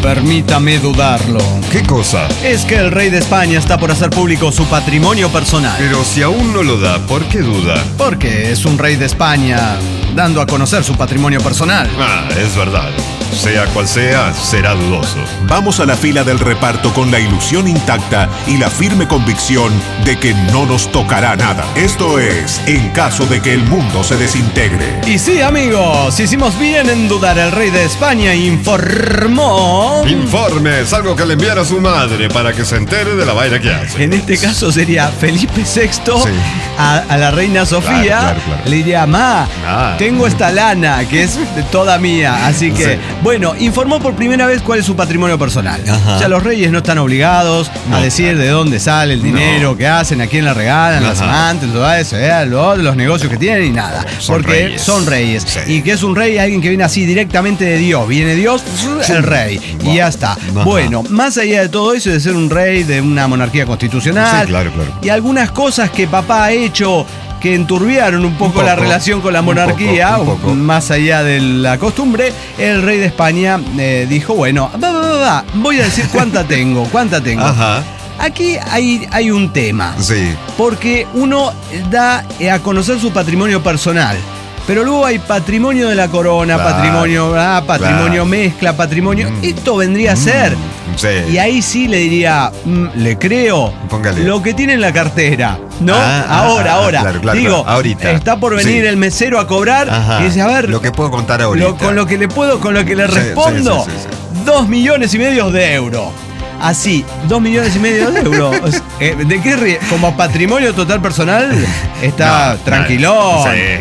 Permítame dudarlo. ¿Qué cosa? Es que el rey de España está por hacer público su patrimonio personal. Pero si aún no lo da, ¿por qué duda? Porque es un rey de España dando a conocer su patrimonio personal. Es verdad. Sea cual sea, será dudoso. Vamos a la fila del reparto con la ilusión intacta y la firme convicción de que no nos tocará nada. Esto es, en caso de que el mundo se desintegre. Y sí, amigos, hicimos bien en dudar. El rey de España informó... Informe, es algo que le enviara a su madre para que se entere de la vaina que hace. En este caso sería Felipe VI a la reina Sofía. Claro. Le diría, tengo esta lana que es toda mía. Así que, bueno, informó por primera vez cuál es su patrimonio personal. Ajá. O sea, los reyes no están obligados a decir de dónde sale el dinero, qué hacen, a quién le regalan, las amantes, todo eso, los negocios que tienen y nada. Porque son reyes. Sí. Y que es un rey, alguien que viene así directamente de Dios. Viene Dios, el rey. Y ya está. Bueno, más allá de todo eso, de ser un rey de una monarquía constitucional. Sí, claro. Y algunas cosas que papá ha hecho que enturbiaron un poco la relación con la monarquía, un poco. más allá de la costumbre, el rey de España dijo, bueno, voy a decir cuánta tengo. Ajá. Aquí hay un tema. Sí. Porque uno da a conocer su patrimonio personal. Pero luego hay patrimonio de la corona, patrimonio mezcla, patrimonio... Esto vendría a ser. Sí. Y ahí sí le diría, le creo. Póngale. Lo que tiene en la cartera. ¿No? Ahora. Claro, Digo, ahorita. está por venir el mesero a cobrar. Ajá. Y dice, a ver. Lo que puedo contar ahorita. Con lo que le respondo. Sí. 2,5 millones de euros. Así, 2,5 millones de euros. ¿De qué ríe? Como patrimonio total personal está tranquilón.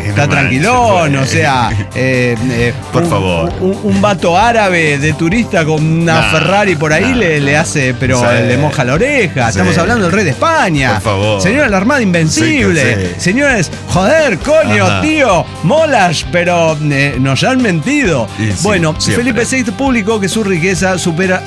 O sea, por favor. Un vato árabe de turista con una Ferrari por ahí le hace, pero le moja la oreja. Estamos hablando del rey de España. Por favor. Señora, la Armada Invencible. Señores, joder, coño, tío, molas, pero nos han mentido. Bueno, siempre. Felipe VI publicó que su riqueza supera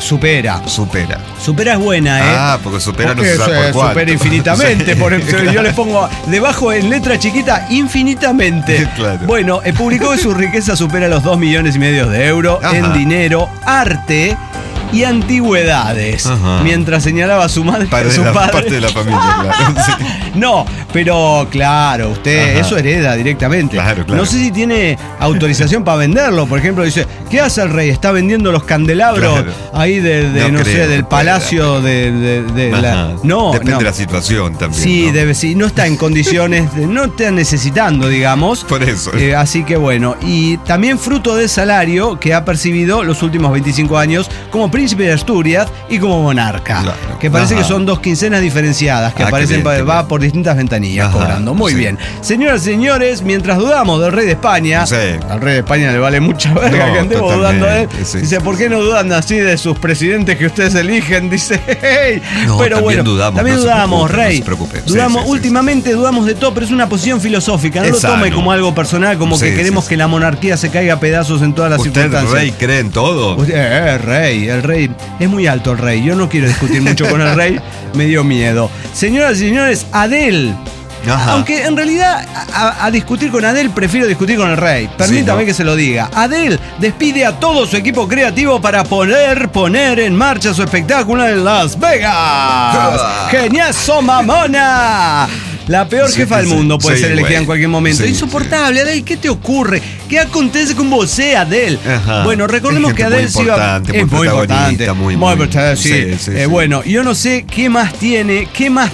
es buena, porque supera no se sabe por cuánto. Supera infinitamente. Yo le pongo debajo en letra chiquita, infinitamente. Claro. Bueno, publicó que su riqueza supera los 2,5 millones de euros en dinero, arte y antigüedades. Mientras señalaba a su madre, su padre. Parte de la familia, claro. No, pero claro, usted eso hereda directamente. Claro. No sé si tiene autorización para venderlo. Por ejemplo, dice, ¿qué hace el rey? ¿Está vendiendo los candelabros ahí del palacio de la... No, depende de la situación también. Sí, no está en condiciones, no está necesitando, digamos. Por eso. Así que bueno, y también fruto del salario que ha percibido los últimos 25 años como príncipe de Asturias y como monarca. Claro. Que parece que son 2 quincenas diferenciadas que aparecen, va por distintas ventanillas cobrando. Muy bien. Señoras y señores, mientras dudamos del rey de España, al rey de España le vale mucha verga que andemos dudando de él. Dice, ¿por qué no dudan así de sus presidentes que ustedes eligen? Dice, hey. Pero bueno, también dudamos, rey. No se preocupe. Últimamente dudamos de todo, pero es una posición filosófica. No lo tome como algo personal, como que queremos que la monarquía se caiga a pedazos en todas las circunstancias. ¿Usted, rey, cree en todo? El rey. Es muy alto el rey. Yo no quiero discutir mucho con el rey. Me dio miedo. Señoras y señores, Adele. Aunque en realidad a discutir con Adele prefiero discutir con el rey. Permítame que se lo diga. Adele despide a todo su equipo creativo para poner en marcha su espectáculo en Las Vegas. ¡Geniazo, mamona! La peor jefa del mundo puede ser elegida en cualquier momento. Insoportable, Adele, ¿qué te ocurre? ¿Qué acontece con vos, Adele? Bueno, recordemos que Adele es muy importante. Muy importante. Bueno, yo no sé qué más tiene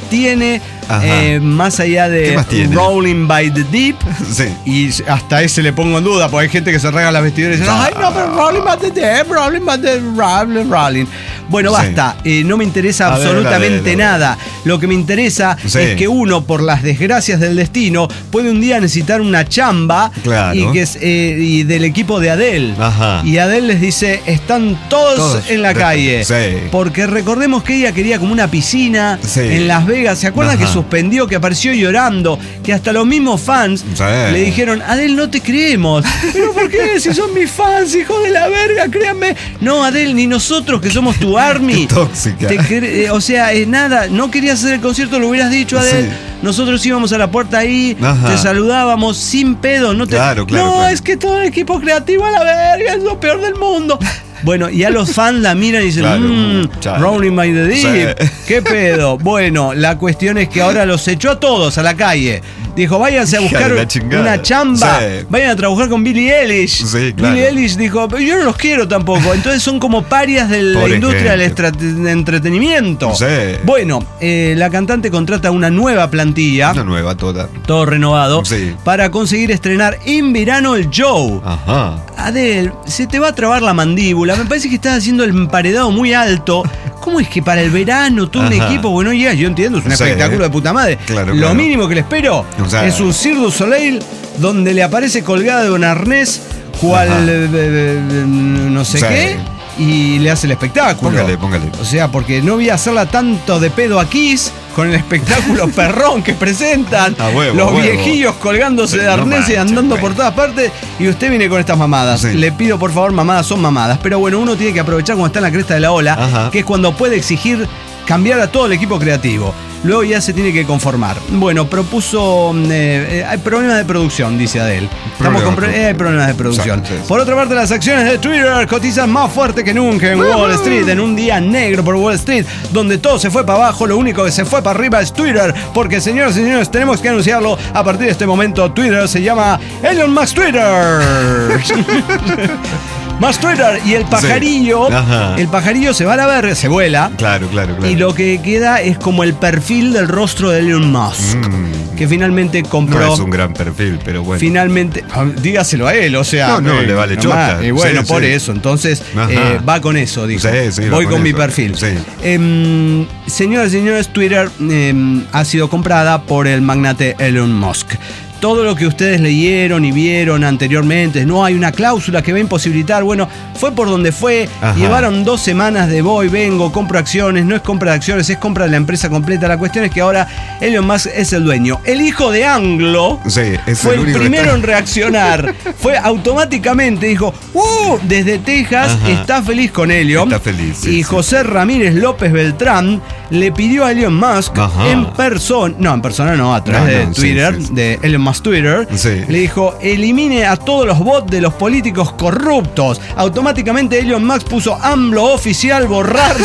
más allá de Rolling by the Deep. Y hasta ese le pongo en duda, porque hay gente que se rega las vestiduras y dice, ay, no, pero Rolling by the Deep, Rolling. Bueno, basta. No me interesa absolutamente nada. Lo que me interesa es que uno, por las desgracias del destino, puede un día necesitar una chamba y del equipo de Adele. Y Adele les dice, están todos en la calle. Porque recordemos que ella quería como una piscina en Las Vegas. ¿Se acuerdan que suspendió, que apareció llorando? Que hasta los mismos fans le dijeron, Adele, no te creemos. ¿Pero por qué? Si son mis fans, hijo de la verga, créanme. No, Adele, ni nosotros que somos tu army. Tóxica. O sea, nada, no querías hacer el concierto, lo hubieras dicho, Adele. Nosotros íbamos a la puerta ahí, te saludábamos sin pedo. No, es que todo el equipo creativo a la verga es lo peor del mundo. Bueno, y a los fans la miran y dicen, Claro, Rolling by the Deep, Sí. ¿qué pedo? Bueno, la cuestión es que ahora los echó a todos a la calle. Dijo, váyanse a Hija buscar de la chingada. una chamba, Sí. vayan a trabajar con Billie Eilish. Sí, claro. Billie Eilish dijo, yo no los quiero tampoco. Entonces son como parias de la Pobre industria del gente. entretenimiento. Sí. Bueno, la cantante contrata una nueva plantilla, Una nueva toda. todo renovado, Sí. para conseguir estrenar en verano el show. Ajá. Adele, se te va a trabar la mandíbula. Me parece que estás haciendo el emparedado muy alto. ¿Cómo es que para el verano todo un Ajá. equipo, bueno, ya, yo entiendo, es un Sí. espectáculo de puta madre? Claro, Lo claro. mínimo que le espero O sea, es un Cirque du Soleil donde le aparece colgada de un arnés, cual Ajá. no sé Sí. qué, y le hace el espectáculo. Póngale. O sea, porque no voy a hacerla tanto de pedo a Kiss con el espectáculo perrón que presentan. A huevo, los a huevo. viejillos colgándose de No arnés y manches, andando por güey. todas partes. Y usted viene con estas mamadas. Sí. Le pido, por favor, mamadas son mamadas. Pero bueno, uno tiene que aprovechar cuando está en la cresta de la ola, Ajá. que es cuando puede exigir cambiar a todo el equipo creativo. Luego ya se tiene que conformar. Bueno, propuso... hay problemas de producción, dice Adele. Hay problemas de producción. Sí, sí. Por otra parte, las acciones de Twitter cotizan más fuerte que nunca en Wall Street, en un día negro por Wall Street, donde todo se fue para abajo, lo único que se fue para arriba es Twitter, porque señoras y señores, tenemos que anunciarlo, a partir de este momento Twitter se llama Elon Musk Twitter. Más Twitter, y el pajarillo, Sí. Ajá. el pajarillo se va a la verga, se vuela, Claro. y lo que queda es como el perfil del rostro de Elon Musk, que finalmente compró. No es un gran perfil, pero bueno. Finalmente, dígaselo a él, o sea. No, le vale nomás. chota. Y bueno, Sí, por sí. eso, entonces Ajá. va con eso, dijo. Sí, va Voy con mi eso. perfil. Sí. Señoras y señores, Twitter ha sido comprada por el magnate Elon Musk. Todo lo que ustedes leyeron y vieron anteriormente, no hay una cláusula que va a imposibilitar, bueno, fue por donde fue, Ajá. llevaron 2 semanas de voy, vengo, compro acciones, no es compra de acciones, es compra de la empresa completa. La cuestión es que ahora Elon Musk es el dueño. El hijo de Anglo Sí, es fue el único que primero está- en reaccionar. Fue automáticamente, dijo, desde Texas Ajá. está feliz con Elon. Está feliz, sí, y sí. José Ramírez López Beltrán le pidió a Elon Musk Ajá. en persona, no, a través No, de no, sí, Twitter, sí, sí. de Elon Musk Twitter, Sí. le dijo, elimine a todos los bots de los políticos corruptos. Automáticamente Elon Musk puso AMLO oficial borrar.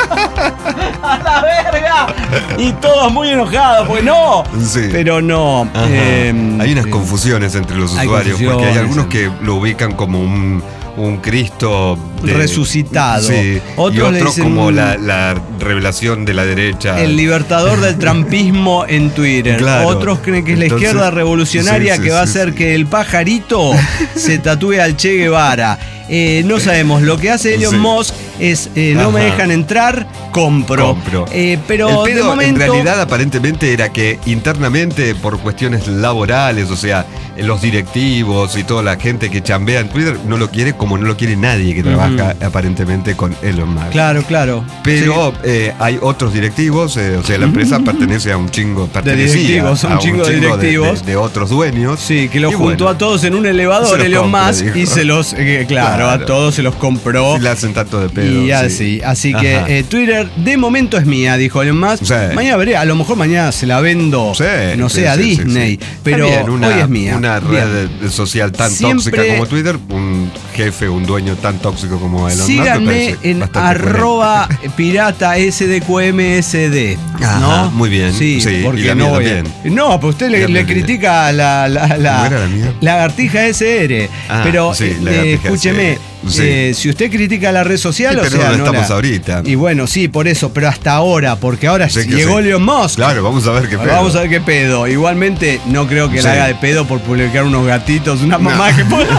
¡A la verga! Y todos muy enojados, pues no. Sí. Pero no. Ajá. Hay unas confusiones entre los hay usuarios, porque hay confusiones. algunos que lo ubican como un Cristo resucitado. Sí. Otros y le otros dicen como la revelación de la derecha. el libertador del trampismo en Twitter. Claro. Otros creen que es la Entonces, izquierda revolucionaria sí, que va a sí, hacer sí. que el pajarito se tatúe al Che Guevara. No sabemos. Lo que hace Elon Sí. Musk es no me Ajá. dejan entrar, compro. Pero el de pedo, momento, en realidad, aparentemente era que internamente, por cuestiones laborales, o sea, los directivos y toda la gente que chambea en Twitter, no lo quiere como no lo quiere nadie que trabaja aparentemente con Elon Musk. Claro. Pero hay otros directivos, o sea, la empresa pertenece a un chingo, directivos, un chingo de directivos. de otros dueños. Sí, que los Y juntó bueno, a todos en un elevador, se los Elon compra, Musk, dijo. y se los, claro, a todos se los compró. si le hacen tanto de pedo. Y sí. así Ajá. que Twitter de momento es mía, dijo Elon Musk. Sí. Mañana veré, a lo mejor mañana se la vendo, Sí, no sé, sí, a sí, Disney, sí, sí. pero Está bien, hoy es mía. Una Bien. red social tan Siempre- tóxica como Twitter, un jefe, un dueño tan tóxico como Elon Musk. me Síganme parece en bastante arroba pirata SDQMSD. Ajá, ¿no? muy bien, Sí, sí, porque y la no mía voy a- también. No, pues usted La le mía critica a ¿Cómo era la mía? lagartija SR. Ah, pero sí, lagartija escúcheme, SR. si usted critica la red social, Sí, o pero sea, no no estamos la- ahorita. Y bueno, sí, por eso, pero hasta ahora, porque ahora Sí que llegó sí. Elon Musk. Claro, vamos a ver qué pedo. Vamos a ver qué pedo. Igualmente, no creo que Sí. la haga de pedo por publicar unos gatitos, una mamá que pone.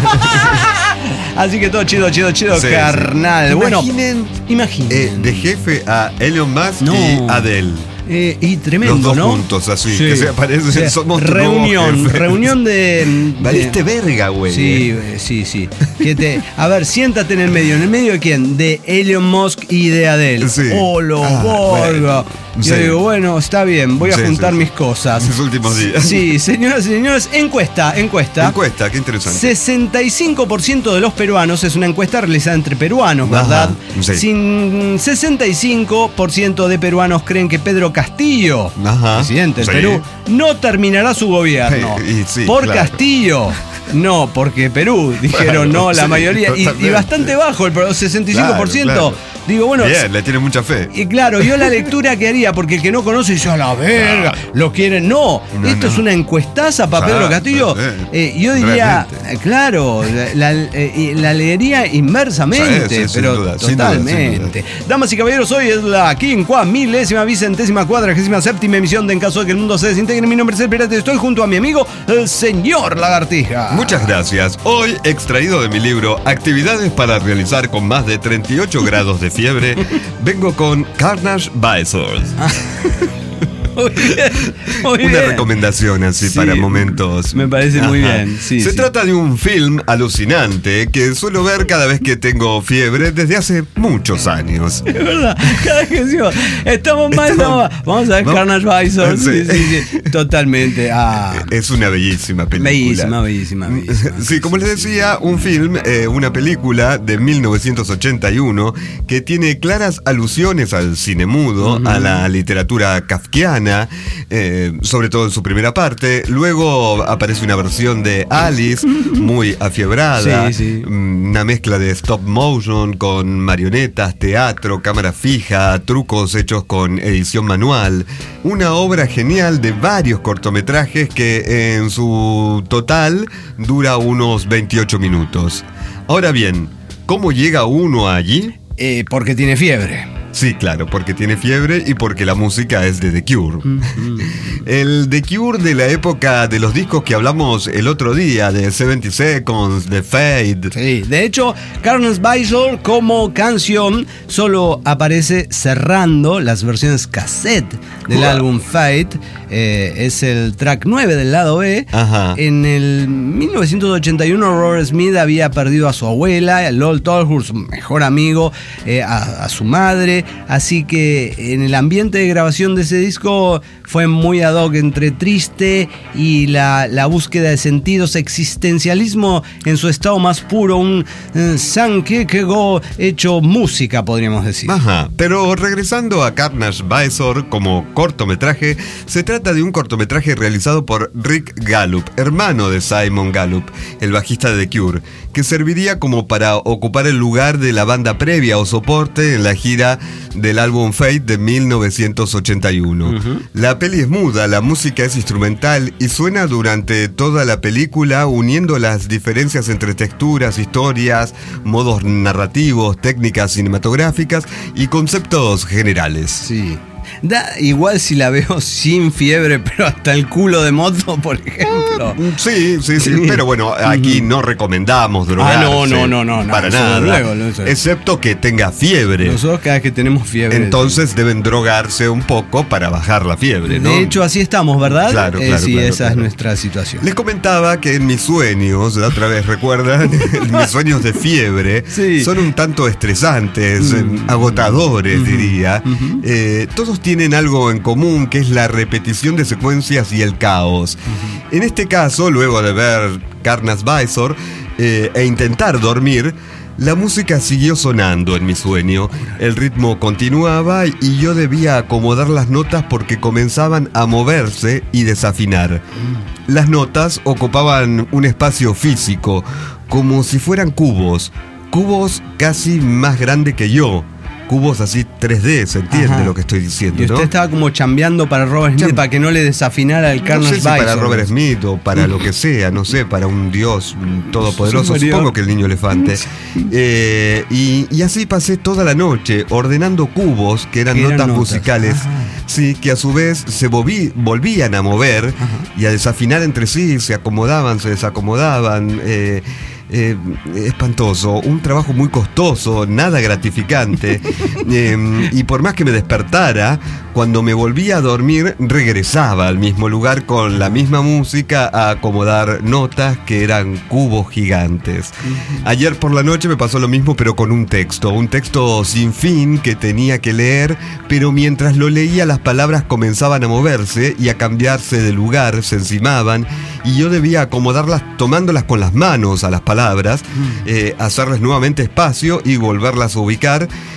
Así que todo chido, Sí, carnal. sí. Bueno, Imaginen de jefe a Elon Musk No. y Adele. y tremendo, Los dos ¿no? juntos, así, que se aparecen, O sea, somos tu nuevo jefe. reunión de. Valiste verga, güey. Sí. A ver, siéntate en el medio. ¿En el medio de quién? De Elon Musk y de Adele. Sí. ¡Oh, lo borga! bueno. Yo Sí. digo, bueno, está bien, voy a Sí, juntar sí, mis sí. cosas. Mis últimos días. Sí, señoras y señores, encuesta. Encuesta, qué interesante. 65% de los peruanos, es una encuesta realizada entre peruanos, ¿verdad? Ajá, sí. 65% de peruanos creen que Pedro Castillo, Ajá, presidente del sí. Perú, no terminará su gobierno. Y sí, por claro. Castillo. No, porque Perú dijeron Bueno, no, la sí, mayoría. Y bastante bajo, el 65%. Claro. Digo, bueno. Bien, le tiene mucha fe. Y claro, yo la lectura que haría, porque el que no conoce dice, a la verga, lo quieren. No, esto es una encuestaza para Pedro Castillo. Yo diría, realmente. Claro, la leería inmersamente, Sí, pero sin duda, totalmente. sin duda. Damas y caballeros, hoy es la 50.000ª, 447ª emisión de En Caso de que el Mundo se desintegre. Mi nombre es El Pirata y estoy junto a mi amigo, el señor Lagartija. Muchas gracias. Hoy, extraído de mi libro Actividades para realizar con más de 38 grados de fiebre, vengo con Carnage Visors. Muy bien, muy Una bien. recomendación así Sí, para momentos. me parece muy bien, sí, Se sí. trata de un film alucinante que suelo ver cada vez que tengo fiebre desde hace muchos años. Es verdad, cada vez que decimos, estamos mal, vamos a ver Vamos. Carnage Visor. Sí. Sí, totalmente. Es una bellísima película. Bellísima. Sí, como les decía, un film, una película de 1981 que tiene claras alusiones al cine mudo, a la literatura kafkiana, sobre todo en su primera parte. Luego aparece una versión de Alice muy afiebrada, Sí. una mezcla de stop motion con marionetas, teatro, cámara fija, trucos hechos con edición manual. Una obra genial de varios cortometrajes que en su total dura unos 28 minutos. Ahora bien, ¿cómo llega uno allí? Porque tiene fiebre. Sí, claro, porque tiene fiebre y porque la música es de The Cure. El The Cure de la época de los discos que hablamos el otro día, de 70 Seconds, de Fade. Sí, de hecho, Carnage Visor como canción solo aparece cerrando las versiones cassette del álbum Fade. Es el track 9 del lado B. Ajá. En el 1981 Robert Smith había perdido a su abuela, a Lol Tolhurst, su mejor amigo, a su madre. Así que en el ambiente de grabación de ese disco fue muy ad hoc entre triste y la búsqueda de sentidos, existencialismo en su estado más puro, un Sankekego hecho música, podríamos decir. Ajá, pero regresando a Carnage Visor como cortometraje, se trata de un cortometraje realizado por Rick Gallup, hermano de Simon Gallup, el bajista de The Cure, que serviría como para ocupar el lugar de la banda previa o soporte en la gira del álbum Fate de 1981. La peli es muda, la música es instrumental y suena durante toda la película, uniendo las diferencias entre texturas, historias, modos narrativos, técnicas cinematográficas y conceptos generales. Sí. Da igual si la veo sin fiebre, pero hasta el culo de moto, por ejemplo. Sí, pero bueno, aquí no recomendamos drogarse. No, para eso nada. luego, excepto que tenga fiebre. Nosotros cada vez que tenemos fiebre. Entonces deben drogarse un poco para bajar la fiebre, ¿no? De hecho, así estamos, ¿verdad? Claro, Sí, esa claro. es nuestra situación. Les comentaba que en mis sueños, la otra vez, ¿recuerdan? Mis sueños de fiebre Sí. son un tanto estresantes, agotadores, diría. Todos tienen algo en común, que es la repetición de secuencias y el caos. En este caso, luego de ver Carnage Visor e intentar dormir, la música siguió sonando en mi sueño. El ritmo continuaba y yo debía acomodar las notas porque comenzaban a moverse y desafinar. Las notas ocupaban un espacio físico, como si fueran cubos casi más grandes que yo. Cubos así 3D, ¿se entiende? Ajá. Lo que estoy diciendo, Y usted ¿no? estaba como chambeando para Robert Smith para que no le desafinara el No Carnage sé si Visor. para Robert Smith o para lo que sea, no sé, para un dios todopoderoso, Superior. supongo que el niño elefante. Y así pasé toda la noche ordenando cubos que eran notas musicales, sí, que a su vez se volvían a mover y a desafinar entre sí, se acomodaban, se desacomodaban. Espantoso, un trabajo muy costoso, nada gratificante. Y por más que me despertara, cuando me volvía a dormir, regresaba al mismo lugar con la misma música a acomodar notas que eran cubos gigantes. Ayer por la noche me pasó lo mismo, pero con un texto sin fin que tenía que leer, pero mientras lo leía las palabras comenzaban a moverse y a cambiarse de lugar, se encimaban, y yo debía acomodarlas tomándolas con las manos a las palabras, hacerles nuevamente espacio y volverlas a ubicar.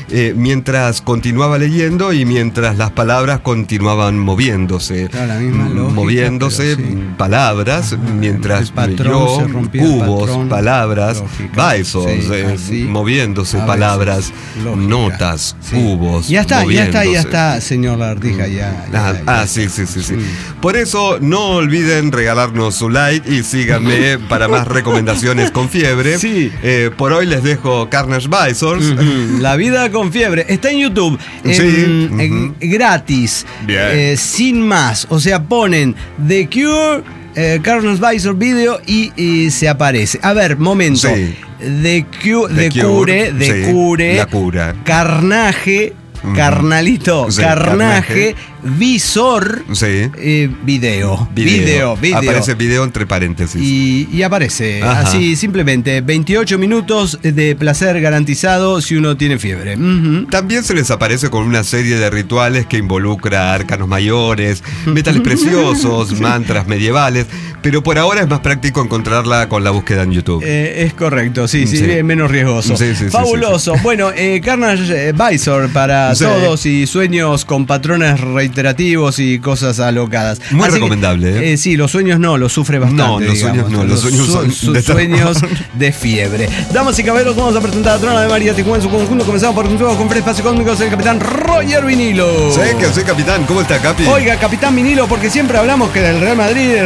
mientras continuaba leyendo y mientras las palabras continuaban moviéndose. Claro, la misma lógica, moviéndose, pero sí. palabras, mientras El patrón yo, se rompía, cubos, patrón, palabras, lógica. Bison, Sí, así, moviéndose, a palabras, veces, lógica. notas, Sí. cubos. Ya moviéndose. está, señor Lagartija, ya. Sí. Por eso no olviden regalarnos su like y síganme para más recomendaciones con fiebre. Sí. Por hoy les dejo Carnage Bison. La vida con fiebre. Está en YouTube. Sí. Gratis. Bien. Sin más. O sea, ponen The Cure, Carnage Bison video y se aparece. A ver, momento. Sí. The Cure, La cura. Carnage. Carnalito, Sí, Carnage, Visor, Sí. video. Aparece video entre paréntesis. Y aparece Ajá. así simplemente 28 minutos de placer garantizado si uno tiene fiebre. También se les aparece con una serie de rituales que involucra arcanos mayores, metales preciosos, mantras medievales, pero por ahora es más práctico encontrarla con la búsqueda en YouTube. Es correcto, sí, Sí. es menos riesgoso. Sí. Fabuloso. Bueno, Carnage Visor para Sí. todos y sueños con patrones reiterativos y cosas alocadas. Muy Así que, recomendable, sí, los sueños no, los sufre bastante. No, los sueños no, los sueños son de terror. sueños de fiebre. Damas y caballeros, vamos a presentar a Trona de María Ticún en su conjunto. Comenzamos por un juego con Espacio Cósmicos, el capitán Roger Vinilo. Sé que soy capitán, ¿cómo está, Capi? Oiga, capitán Vinilo, porque siempre hablamos que del Real Madrid,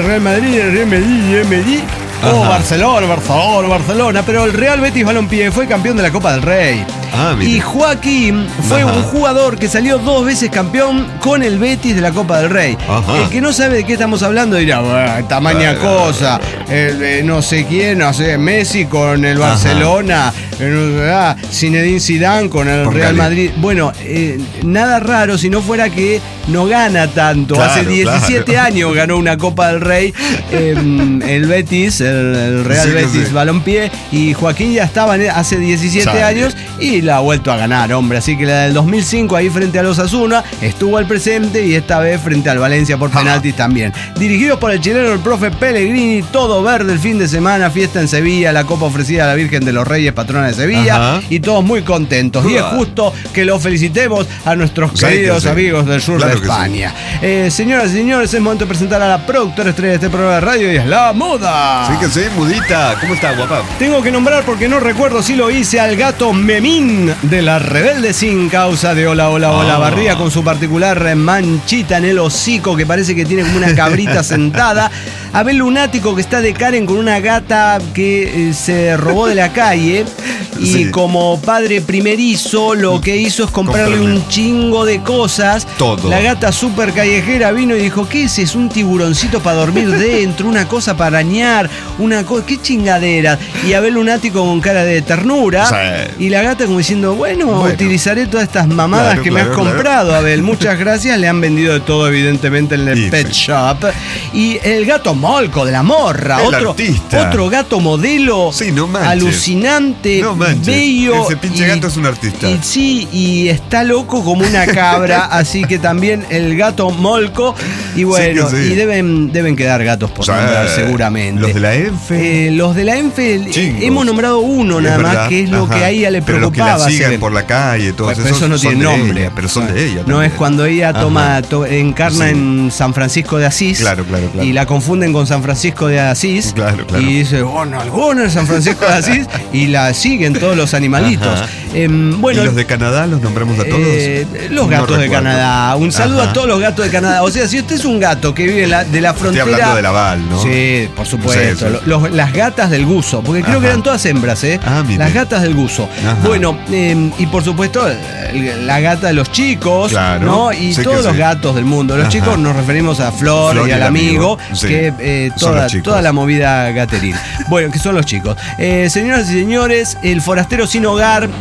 o Barcelona, pero el Real Betis Balompié fue campeón de la Copa del Rey. Mira. Y Joaquín fue un jugador que salió 2 veces campeón con el Betis de la Copa del Rey. Ajá. El que no sabe de qué estamos hablando dirá, tamaña cosa, no sé quién, no sé, Messi con el Barcelona, Zinedine Zidane con el Póngale. Real Madrid. Bueno, nada raro si no fuera que no gana tanto. Claro, Hace 17 años ganó una Copa del Rey el Betis, el Real Sí, Betis sí. Balompié, y Joaquín ya estaba hace 17 Sabe. años y la ha vuelto a ganar, hombre. Así que la del 2005 ahí frente a los Osasuna estuvo al presente y esta vez frente al Valencia por penaltis también. Dirigidos por el chileno el profe Pellegrini, todo verde el fin de semana, fiesta en Sevilla, la copa ofrecida a la Virgen de los Reyes, patrona de Sevilla, Ajá. y todos muy contentos. Y es justo que lo felicitemos a nuestros Sí, queridos que sí. amigos del sur Claro de que sí. España. Señoras y señores, es momento de presentar a la productora estrella de este programa de radio y es la moda. Sí que sí, mudita. ¿Cómo está, guapa? Tengo que nombrar porque no recuerdo si lo hice al gato Memín de la Rebelde Sin Causa de Hola Barría, con su particular manchita en el hocico que parece que tiene como una cabrita sentada. Abel Lunático, que está de Karen con una gata que se robó de la calle y Sí. como padre primerizo lo que hizo es comprarle un chingo de cosas. Todo. La gata súper callejera vino y dijo, ¿qué es? Es un tiburoncito para dormir dentro, una cosa para arañar, una cosa, qué chingadera. Y Abel Lunático con cara de ternura. Sí. Y la gata como diciendo, bueno, utilizaré todas estas mamadas Claro, que me has claro. comprado, Abel. Muchas gracias. Le han vendido de todo, evidentemente, en el Sí, pet sí. shop. Y el gato Molco de la Morra, El artista. otro gato modelo Sí, no manches. alucinante, No manches. bello. Ese pinche gato es un artista. Y sí, y está loco como una cabra, así que también el gato Molco. Y bueno, Sí que sí. y deben quedar gatos por O sea, nombrar seguramente. Los de la ENFE. Los de la ENFE, Chingos. hemos nombrado uno Es nada más, verdad. que es lo Ajá. que a ella le Pero los que preocupaba. la siguen hacer. por la calle, todos Pero esos eso no son tiene de nombre. ella, pero son de ella No también. es cuando ella encarna Sí. en San Francisco de Asís. Claro. Y la confunden con San Francisco de Asís. Claro. Y dice, bueno, alguno es San Francisco de Asís. Y la siguen todos los animalitos. Ajá. Bueno, ¿Y los de Canadá los nombramos a todos? los gatos No de recuerdo. Canadá. Un saludo Ajá. a todos los gatos de Canadá. O sea, si usted es un gato que vive de la Estoy frontera. hablando de Laval, ¿no? Sí, por supuesto. Sí, sí. Las gatas del guso. Porque creo Ajá. que eran todas hembras, ¿eh? Mire. Las gatas del guso. Ajá. Bueno, y por supuesto, la gata de los chicos, Claro. ¿no? Y Sí que todos los sí. gatos del mundo. Los Ajá. chicos nos referimos a Flor y al amigo, Sí. que Son los chicos. toda la movida gateril. Bueno, que son los chicos. Señoras y señores, el forastero sin hogar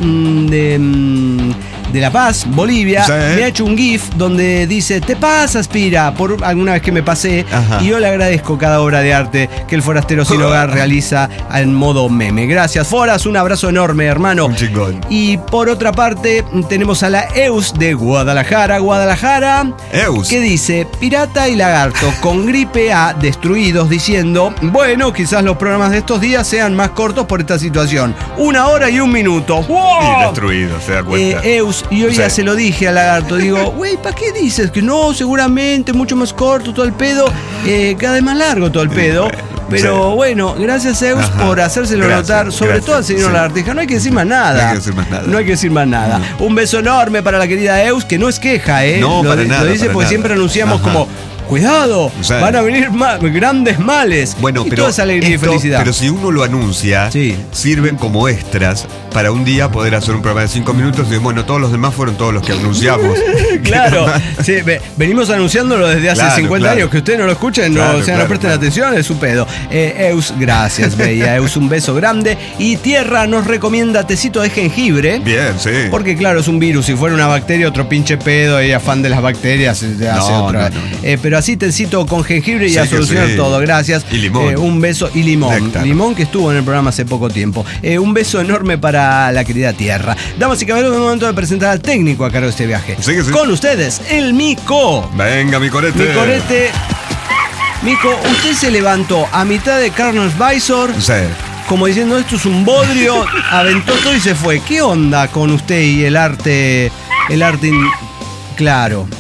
de La Paz, Bolivia, Sí. me ha hecho un GIF donde dice, te pasas, Pira, por alguna vez que me pasé. Ajá. Y yo le agradezco cada obra de arte que el forastero sin hogar realiza en modo meme. Gracias, Foras, un abrazo enorme, hermano. Un chingón. Y por otra parte, tenemos a la Eus de Guadalajara, Eus. que dice, pirata y lagarto con gripe A destruidos, diciendo, bueno, quizás los programas de estos días sean más cortos por esta situación. 1 hora y 1 minuto. ¡Wow! destruido, se da cuenta. Eus, y hoy ya se lo dije al lagarto, digo, güey, ¿para qué dices que no? Seguramente mucho más corto todo el pedo, cada vez más largo todo el pedo. Pero bueno, gracias Eus por hacérselo notar, sobre todo al señor Lagartija. No hay que decir más nada. No hay que decir más nada. Un beso enorme para la querida Eus, que no es queja, No, lo dice porque siempre anunciamos como, cuidado, van a venir grandes males. Bueno, y pero toda esa alegría y felicidad. Pero si uno lo anuncia, sirven como extras para un día poder hacer un programa de 5 minutos y bueno, todos los demás fueron todos los que anunciamos. Claro, venimos anunciándolo desde hace 50 años. Que ustedes no lo escuchen, no presten atención, es su pedo. Eus, gracias, bella. Eus, un beso grande. Y Tierra nos recomienda tecito de jengibre. Bien, sí. Porque claro, es un virus. Si fuera una bacteria, otro pinche pedo. Ella fan de las bacterias, hace otra. Pero así tecito con jengibre y a solucionar todo. Gracias. Y limón. Un beso y limón. Néctar. Limón que estuvo en el programa hace poco tiempo. Un beso enorme para la querida Tierra. Damas y caballeros, es momento de presentar al técnico a cargo de este viaje. Sí. Con ustedes, el Mico. Venga, mi corete. Mi corete. Mico, usted se levantó a mitad de Carlos Visor. Sí. Como diciendo, esto es un bodrio. Aventó todo y se fue. ¿Qué onda con usted y el arte? Claro.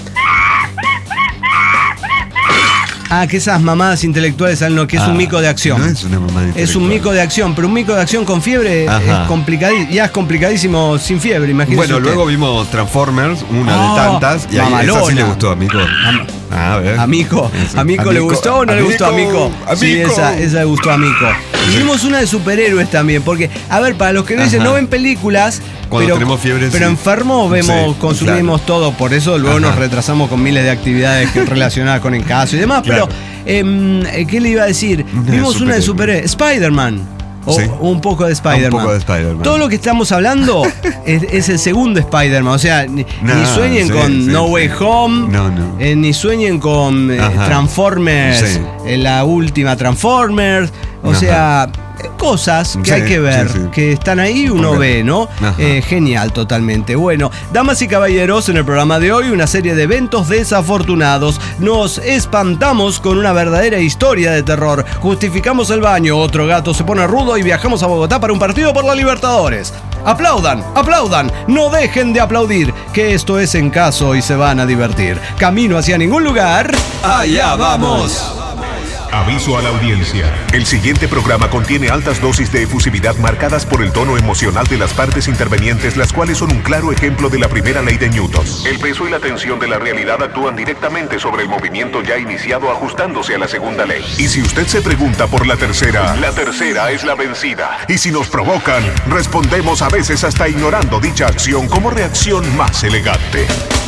Que esas mamadas intelectuales saben lo que es un mico de acción. No es una mamada intelectual. Es un mico de acción, pero un mico de acción con fiebre es complicadísimo. Ya es complicadísimo sin fiebre, imagínese. Bueno, usted. Luego vimos Transformers, una de tantas, y a esa sí le gustó a Mico. A ver. ¿A Mico le gustó o no le gustó a Mico? Sí, esa le gustó a Mico. Y vimos una de superhéroes también, porque, a ver, para los que no dicen, no ven películas, cuando tenemos fiebre, pero enfermos consumimos todo, por eso luego nos retrasamos con miles de actividades relacionadas con el caso y demás. Pero, ¿qué le iba a decir? Vimos una de superhéroes, Spider-Man. Un poco de Spider-Man. Todo lo que estamos hablando es el segundo Spider-Man. O sea, ni sueñen con No Way Home, ni sueñen con Transformers, la última Transformers. O sea, cosas que hay que ver, que están ahí, uno ve, ¿no? Genial, totalmente. Bueno, damas y caballeros, en el programa de hoy, una serie de eventos desafortunados. Nos espantamos con una verdadera historia de terror. Justificamos el baño, otro gato se pone rudo y viajamos a Bogotá para un partido por la Libertadores. Aplaudan, no dejen de aplaudir, que esto es En Caso y se van a divertir. Camino hacia ningún lugar. ¡Allá vamos! Aviso a la audiencia. El siguiente programa contiene altas dosis de efusividad marcadas por el tono emocional de las partes intervenientes, las cuales son un claro ejemplo de la primera ley de Newton. El peso y la tensión de la realidad actúan directamente sobre el movimiento ya iniciado, ajustándose a la segunda ley. Y si usted se pregunta por la tercera es la vencida. Y si nos provocan, respondemos a veces hasta ignorando dicha acción como reacción más elegante.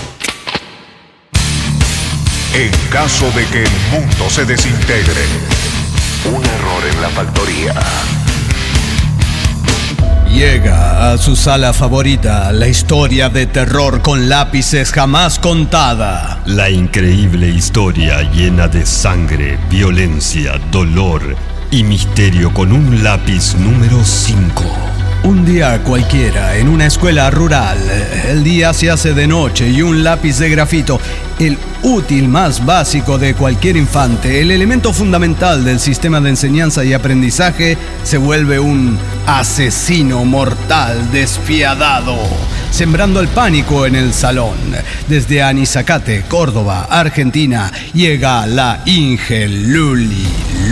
En caso de que el mundo se desintegre. Un error en la factoría. Llega a su sala favorita la historia de terror con lápices jamás contada. La increíble historia llena de sangre, violencia, dolor y misterio con un lápiz número 5. Un día cualquiera, en una escuela rural, el día se hace de noche y un lápiz de grafito, el útil más básico de cualquier infante, el elemento fundamental del sistema de enseñanza y aprendizaje, se vuelve un asesino mortal despiadado, sembrando el pánico en el salón. Desde Anizacate, Córdoba, Argentina, llega la Inge Luli.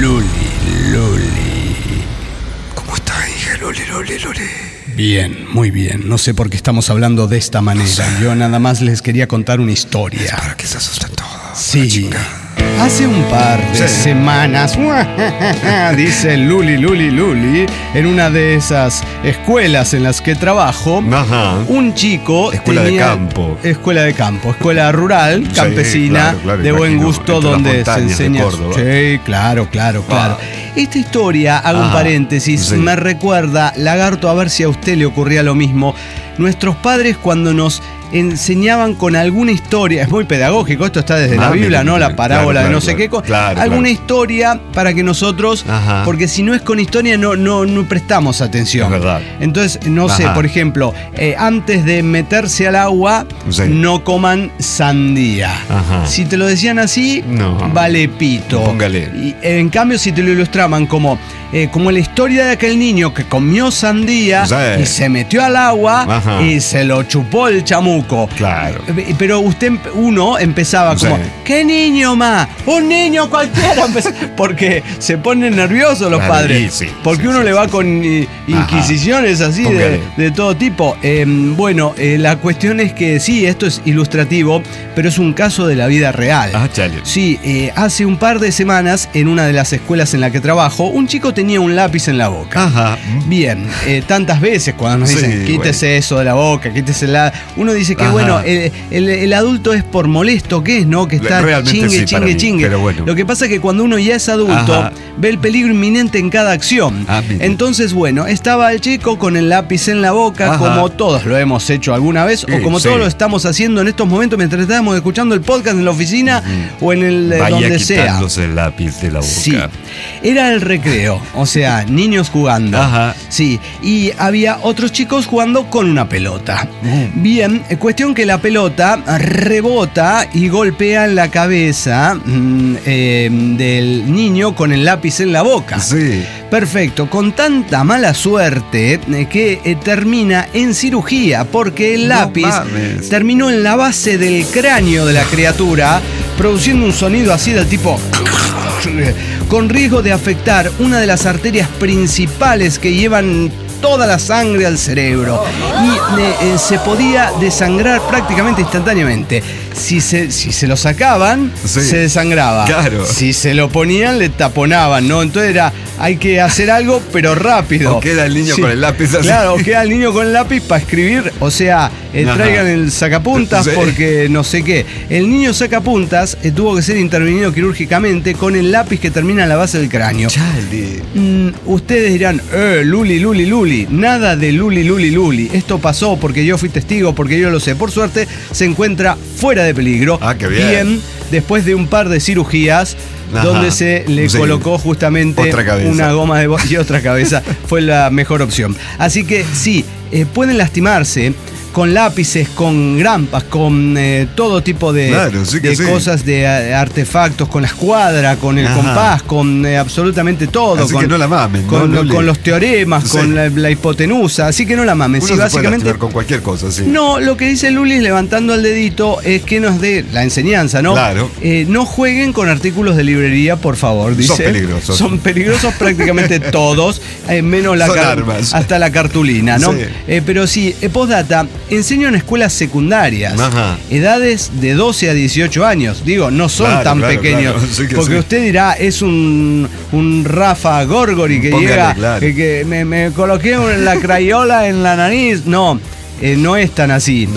¿Cómo está, Inge Luli? Bien, muy bien. No sé por qué estamos hablando de esta manera. Yo nada más les quería contar una historia. Es para que se asusten todos. Sí. Hace un par de semanas, dice Luli, en una de esas escuelas en las que trabajo, un chico escuela rural, campesina, de buen gusto, donde se enseña. Sí, claro. Esta historia, hago un paréntesis, me recuerda, Lagarto, a ver si a usted le ocurría lo mismo. Nuestros padres, cuando nos enseñaban con alguna historia, es muy pedagógico, esto está desde la Biblia, ¿no? La parábola de no sé qué. Alguna historia para que nosotros, porque si no es con historia no prestamos atención. Es verdad. Entonces, no sé, por ejemplo, antes de meterse al agua, no coman sandía. Si te lo decían así, vale pito. Póngale. Y, en cambio, si te lo ilustraban como la historia de aquel niño que comió sandía y se metió al agua y se lo chupó el chamuco. Claro. Pero uno empezaba como, ¿qué niño más? Un niño cualquiera. Porque se ponen nerviosos los padres. Porque uno le va con inquisiciones así de todo tipo. La cuestión es que sí, esto es ilustrativo, pero es un caso de la vida real. Sí, hace un par de semanas, en una de las escuelas en la que trabajo, un chico tenía un lápiz en la boca. Bien, tantas veces cuando nos dicen, quítese eso de la boca, quítese uno dice que el adulto es por molesto que es, ¿no? Que está chingue. Pero bueno. Lo que pasa es que cuando uno ya es adulto, ve el peligro inminente en cada acción. Entonces, estaba el chico con el lápiz en la boca, como todos lo hemos hecho alguna vez, o como todos lo estamos haciendo en estos momentos mientras estamos escuchando el podcast en la oficina o en el donde sea. Quitándose el lápiz de la boca. Sí, era el recreo, o sea, niños jugando. Sí, y había otros chicos jugando con una pelota. Bien, cuestión que la pelota rebota y golpea en la cabeza del niño con el lápiz en la boca. Sí. Perfecto, con tanta mala suerte que termina en cirugía porque el lápiz terminó en la base del cráneo de la criatura, produciendo un sonido así del tipo con riesgo de afectar una de las arterias principales que llevan toda la sangre al cerebro y se podía desangrar prácticamente instantáneamente. Si se lo sacaban, se desangraba. Claro. Si se lo ponían, le taponaban, ¿no? Entonces hay que hacer algo, pero rápido. O queda el niño con el lápiz así. Claro, o queda el niño con el lápiz para escribir. O sea, traigan el sacapuntas porque no sé qué. El niño sacapuntas tuvo que ser intervenido quirúrgicamente con el lápiz que termina en la base del cráneo. Ustedes dirán, Luli. Nada de Luli. Esto pasó porque yo fui testigo, porque yo lo sé. Por suerte, se encuentra fuera de peligro. Qué bien. Después de un par de cirugías donde se le colocó justamente una goma de y otra cabeza. Fue la mejor opción. Así que sí, pueden lastimarse con lápices, con grampas, con todo tipo de cosas, de artefactos, con la escuadra, con el compás, con absolutamente todo. Así que no la mamen. Con los teoremas, con la hipotenusa. Así que no la mamen. Uno se puede lastimar con cualquier cosa, No, lo que dice Luli levantando el dedito es que nos dé la enseñanza, ¿no? Claro. No jueguen con artículos de librería, por favor, dice. Son peligrosos prácticamente todos, menos armas. hasta la cartulina, ¿no? Pero sí, postdata, enseño en escuelas secundarias, edades de 12 a 18 años. Digo, no son tan pequeños. Porque usted dirá, es un Rafa Gorgori que llega, que me coloqué la crayola en la nariz. No. No es tan así.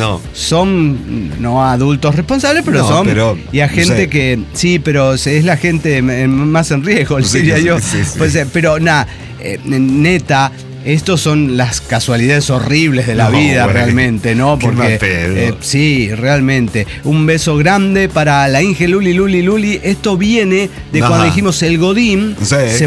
Son no adultos responsables, pero y a gente que sí, pero es la gente más en riesgo, diría yo. Pues, pero nada, neta. Estos son las casualidades horribles de la vida, realmente, ¿no? Porque sí, realmente. Un beso grande para la Inge Luli. Esto viene de cuando dijimos el godín se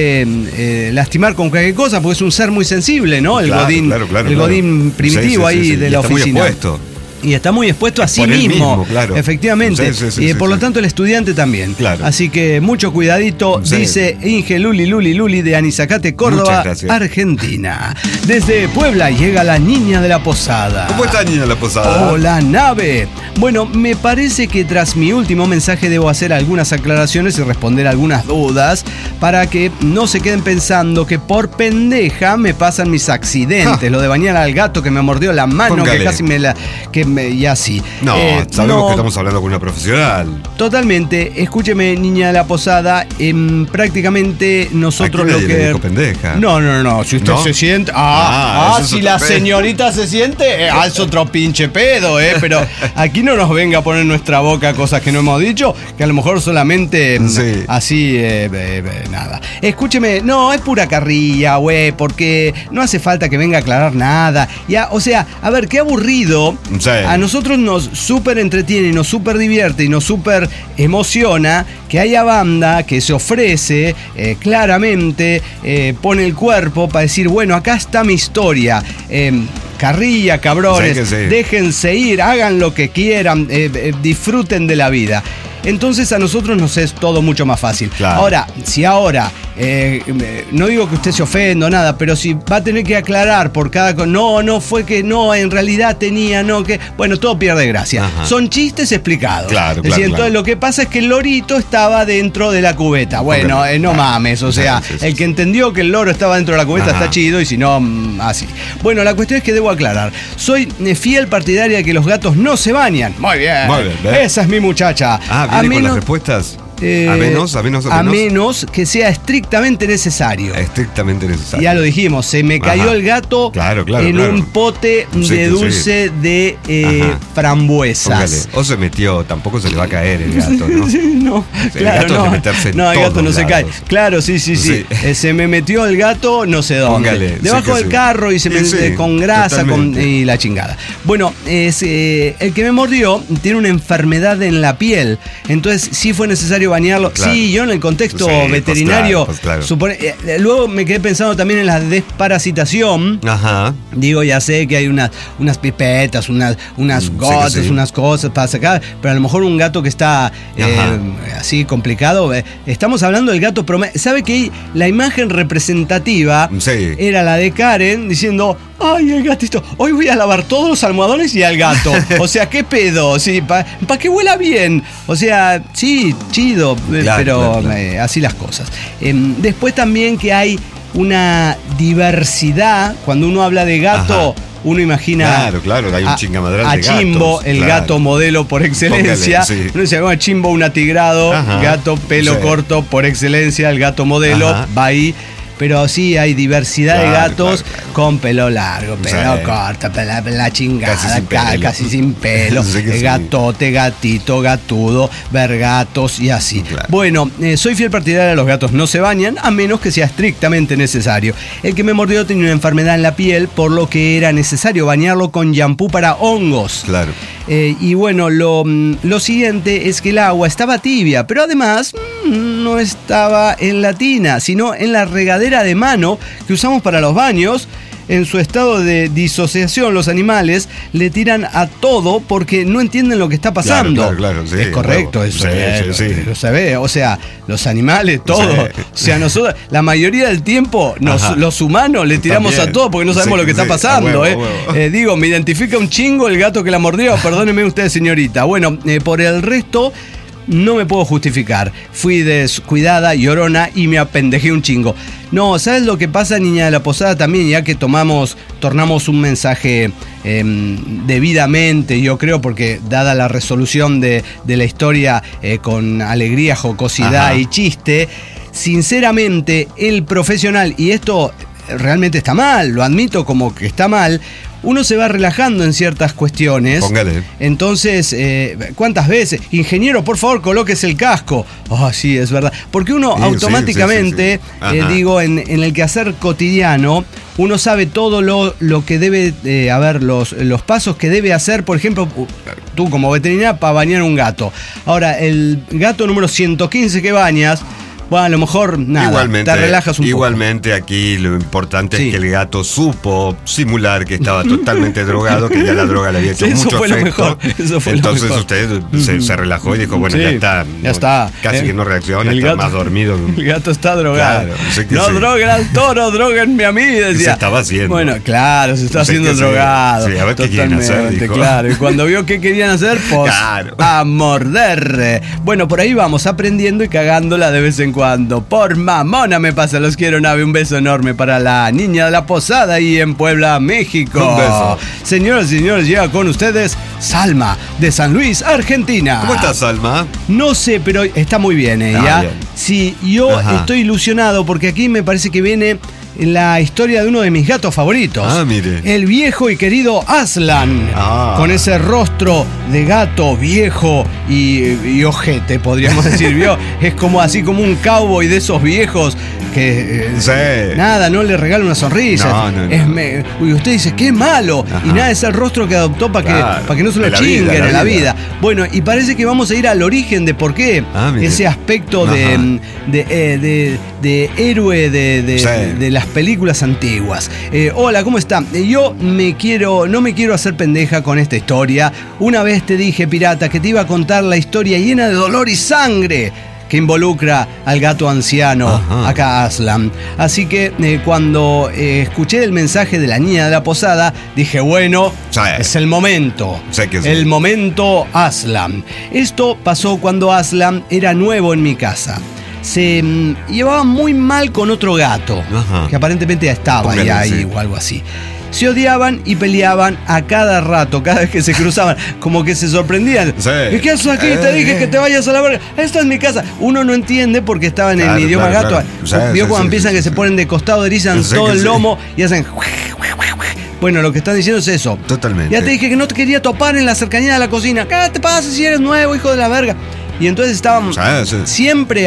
puede lastimar con cualquier cosa, porque es un ser muy sensible, ¿no? El godín, el godín primitivo ahí de la oficina. Y está muy expuesto a sí mismo, efectivamente. Y por lo tanto el estudiante también. Así que mucho cuidadito, dice Inge Luli de Anizacate, Córdoba, Argentina. Desde Puebla llega la niña de la posada. ¿Cómo está niña de la posada? Hola, nave. Bueno, me parece que tras mi último mensaje debo hacer algunas aclaraciones y responder algunas dudas para que no se queden pensando que por pendeja me pasan mis accidentes. Lo de bañar al gato que me mordió la mano, que casi me la... y así. No, sabemos que estamos hablando con una profesional. Totalmente. Escúcheme, niña de la posada. Prácticamente nosotros lo que. Le dijo pendeja. No. Si usted se siente. Si la señorita se siente, es otro pinche pedo, Pero aquí no nos venga a poner en nuestra boca cosas que no hemos dicho, que a lo mejor solamente así, nada. Escúcheme, no, es pura carrilla, porque no hace falta que venga a aclarar nada. Ya, o sea, a ver, qué aburrido. A nosotros nos súper entretiene y nos súper divierte y nos súper emociona que haya banda que se ofrece claramente, pone el cuerpo para decir, bueno, acá está mi historia. Carrilla, cabrones, sí. Déjense ir, hagan lo que quieran, disfruten de la vida. Entonces a nosotros nos es todo mucho más fácil. Claro. Ahora, si no digo que usted se ofenda o nada, pero si va a tener que aclarar por cada cosa, no fue que no, en realidad tenía, no, que, bueno, todo pierde gracia. Ajá. Son chistes explicados. Claro, Es decir, entonces lo que pasa es que el lorito estaba dentro de la cubeta. Bueno, no mames, o sea, Sí. el que entendió que el loro estaba dentro de la cubeta está chido y si no, así. Bueno, la cuestión es que debo aclarar. Soy fiel partidaria de que los gatos no se bañan. Muy bien. Esa es mi muchacha. ¿Viene con las respuestas? A menos que sea estrictamente necesario. Estrictamente necesario. Ya lo dijimos, se me cayó el gato en un pote de dulce de frambuesas. Póngale. O se metió, tampoco se le va a caer el gato, ¿no? No, el gato es de meterse en el gato no todos se cae. lados. Claro, sí. Se me metió el gato no sé dónde. Póngale, debajo del carro y se me con grasa y la chingada. Bueno, el que me mordió tiene una enfermedad en la piel. Entonces sí fue necesario bañarlo. Claro. Sí, yo en el contexto veterinario claro. Luego me quedé pensando también en la desparasitación. Ajá. Digo, ya sé que hay unas pipetas, unas gotas, unas cosas para sacar, pero a lo mejor un gato que está así complicado. Estamos hablando del gato promedio. ¿Sabe que la imagen representativa era la de Karen diciendo: ay, el gatito, hoy voy a lavar todos los almohadones y al gato? O sea, ¿qué pedo? Sí, para que huela bien. O sea, sí, chido, pero así las cosas. Después también que hay una diversidad. Cuando uno habla de gato, uno imagina claro, hay un chingamadral de gatos. A Chimbo, el gato modelo por excelencia. Póngale, Uno se llama Chimbo, un atigrado, gato pelo corto por excelencia, el gato modelo, va ahí. Pero sí hay diversidad de gatos con pelo largo, pelo corto, la chingada, casi sin pelo. Gatote, gatito, gatudo, vergatos y así. Claro. Bueno, soy fiel partidario de los gatos no se bañan a menos que sea estrictamente necesario. El que me mordió tenía una enfermedad en la piel, por lo que era necesario bañarlo con shampoo para hongos. Claro. Y bueno, lo siguiente es que el agua estaba tibia, pero además no estaba en la tina, sino en la regadera de mano que usamos para los baños. En su estado de disociación, los animales le tiran a todo porque no entienden lo que está pasando. Claro, sí, es correcto, eso. Lo sabe. O sea, los animales, todo. O sea, nosotros, la mayoría del tiempo, los humanos le tiramos a todo porque no sabemos lo que está pasando. Digo, me identifica un chingo el gato que la mordió. Perdóneme usted, señorita. Bueno, por el resto, no me puedo justificar. Fui descuidada, llorona y me apendejé un chingo. No, ¿sabes lo que pasa, niña de la posada? También, ya que tornamos un mensaje debidamente, yo creo, porque dada la resolución de la historia con alegría, jocosidad y chiste, sinceramente, el profesional, y esto realmente está mal, lo admito como que está mal, uno se va relajando en ciertas cuestiones. Póngale. Entonces, ¿cuántas veces? Ingeniero, por favor, colóquese el casco. Sí, es verdad. Porque uno automáticamente, digo, en el quehacer cotidiano, uno sabe todo lo que debe los pasos que debe hacer, por ejemplo, tú como veterinaria, para bañar un gato. Ahora, el gato número 115 que bañas, bueno, a lo mejor nada, te relajas un poco. Igualmente aquí lo importante es que el gato supo simular que estaba totalmente drogado, que ya la droga le había hecho mucho efecto. Entonces usted se relajó y dijo, bueno, ya está. Casi que no reacciona, está más dormido. El gato está drogado. Claro, droguen al toro, droguenme a mí, decía. Se estaba haciendo. Bueno, claro, se está haciendo drogado. Sí, a ver qué quieren hacer, dijo. Claro, y cuando vio qué querían hacer, pues a morder. Bueno, por ahí vamos aprendiendo y cagándola de vez en cuando. Por mamona me pasa, los quiero, Nave. Un beso enorme para la niña de la posada ahí en Puebla, México. Un beso. Señoras y señores, llega con ustedes Salma, de San Luis, Argentina. ¿Cómo estás, Salma? No sé, pero está muy bien ella. Bien. Sí, yo estoy ilusionado porque aquí me parece que viene la historia de uno de mis gatos favoritos. Ah, mire. El viejo y querido Aslan. Con ese rostro de gato viejo y ojete, podríamos decir. ¿Vio? Es como así como un cowboy de esos viejos que nada, no le regala una sonrisa. Y usted dice, qué malo. Ajá. Y nada, es el rostro que adoptó para que no se lo chinguen en la vida. Bueno, y parece que vamos a ir al origen de por qué ese aspecto de héroe de las películas antiguas. Hola, ¿cómo está? Yo no me quiero hacer pendeja con esta historia. Una vez te dije, pirata, que te iba a contar la historia llena de dolor y sangre que involucra al gato anciano, acá Aslan. Así que cuando escuché el mensaje de la niña de la posada, dije, bueno, es el momento. El momento Aslan. Esto pasó cuando Aslan era nuevo en mi casa. Se llevaba muy mal con otro gato, que aparentemente ya estaba ahí o algo así. Se odiaban y peleaban a cada rato, cada vez que se cruzaban, como que se sorprendían. ¿Qué haces aquí? Te dije que te vayas a la verga. Esta es mi casa. Uno no entiende porque estaba en el idioma gato. Vio cuando empiezan que se ponen de costado, erizan todo el lomo y hacen... Bueno, lo que están diciendo es eso. Totalmente. Ya te dije que no te quería topar en la cercanía de la cocina. ¿Qué te pasa si eres nuevo, hijo de la verga? Y entonces estaban siempre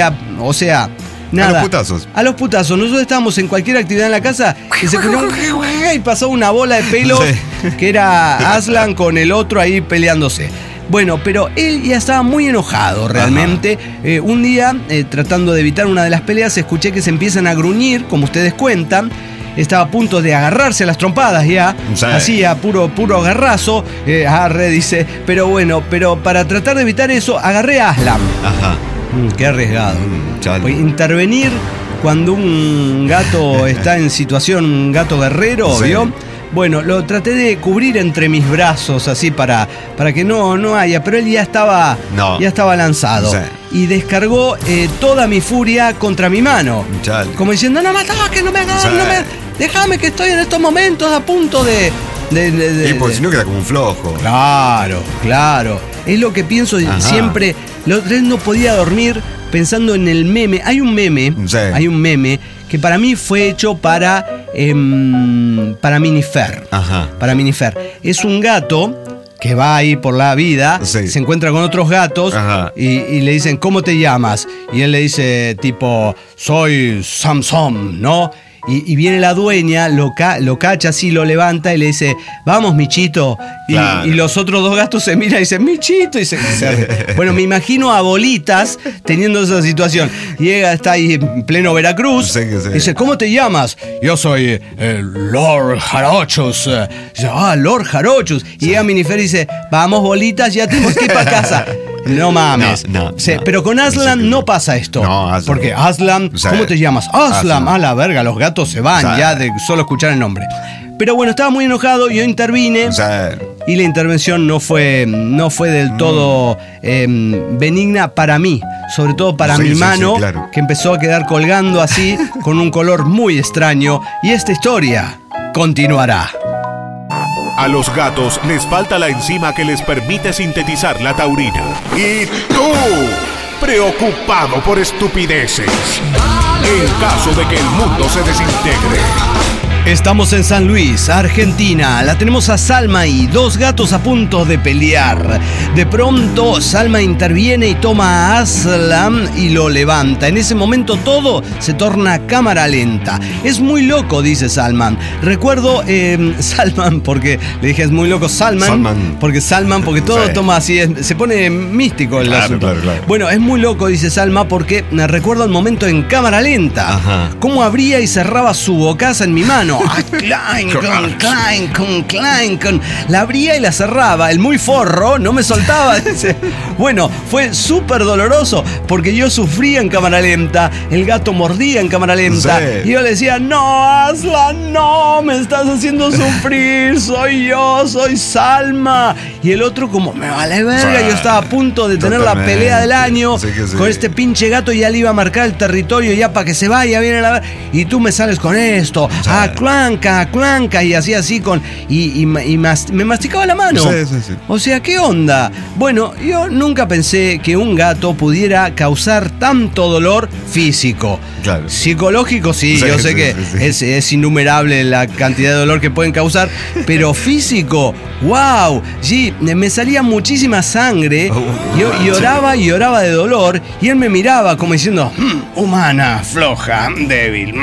nada. A los putazos. Nosotros estábamos en cualquier actividad en la casa y se ponía y pasó una bola de pelo que era Aslan con el otro ahí peleándose. Bueno, pero él ya estaba muy enojado realmente. Un día, tratando de evitar una de las peleas, escuché que se empiezan a gruñir, como ustedes cuentan. Estaba a punto de agarrarse a las trompadas ya. Hacía puro agarrazo. Dice, pero bueno, para tratar de evitar eso, agarré a Aslan. Qué arriesgado. Intervenir cuando un gato está en situación, un gato guerrero, ¿vio? Bueno, lo traté de cubrir entre mis brazos, así para que no haya, pero él ya estaba lanzado. Y descargó toda mi furia contra mi mano. Como diciendo, no me ataques, no me hagas, déjame que estoy en estos momentos a punto de y pues si no queda como un flojo. Claro. Es lo que pienso siempre. La otra vez no podía dormir pensando en el meme. Hay un meme que para mí fue hecho para Minifer. Para Minifer. Es un gato que va ahí por la vida, se encuentra con otros gatos y le dicen, ¿cómo te llamas? Y él le dice tipo, soy Samson, ¿no? Y viene la dueña, lo cacha así, lo levanta y le dice, vamos, Michito. Y los otros dos gatos se miran y dicen, Michito. Y bueno, me imagino a Bolitas teniendo esa situación. Está ahí en pleno Veracruz. Dice, ¿cómo te llamas? Yo soy Lord Jarochos. Dice, Lord Jarochos. Y llega Minifer y dice, vamos, Bolitas, ya tenemos que ir para casa. No mames. Pero con Aslan no pasa esto. Porque Aslan, ¿cómo te llamas? Aslan. A la verga, los gatos se van ya de solo escuchar el nombre. Pero bueno, estaba muy enojado, yo intervine y la intervención no fue del todo benigna para mí, sobre todo para mi mano, que empezó a quedar colgando así con un color muy extraño, y esta historia continuará. A los gatos les falta la enzima que les permite sintetizar la taurina. Y tú, preocupado por estupideces, en caso de que el mundo se desintegre. Estamos en San Luis, Argentina. La tenemos a Salma ahí, dos gatos a punto de pelear. De pronto, Salma interviene y toma a Aslan y lo levanta. En ese momento todo se torna cámara lenta. Es muy loco, dice Salman. Recuerdo Salman, porque le dije es muy loco Salman. Porque todo toma así, se pone místico el asunto. Claro. Bueno, es muy loco, dice Salma, porque recuerdo el momento en cámara lenta. Cómo abría y cerraba su bocaza en mi mano. Clank. La abría y la cerraba. El muy forro no me soltaba. Bueno, fue súper doloroso porque yo sufría en cámara lenta. El gato mordía en cámara lenta. Y yo le decía, no, Aslan, no, me estás haciendo sufrir. Soy yo, soy Salma. Y el otro como, me vale verga. Yo estaba a punto de tener la pelea del año con este pinche gato. Ya le iba a marcar el territorio ya para que se vaya bien a la... Y tú me sales con esto. clanca, y hacía así me masticaba la mano. Sí. O sea, ¿qué onda? Bueno, yo nunca pensé que un gato pudiera causar tanto dolor físico. Claro. Psicológico, sí, yo sé que es innumerable la cantidad de dolor que pueden causar, pero físico, wow, sí, me salía muchísima sangre, yo lloraba de dolor, y él me miraba como diciendo, humana, floja, débil,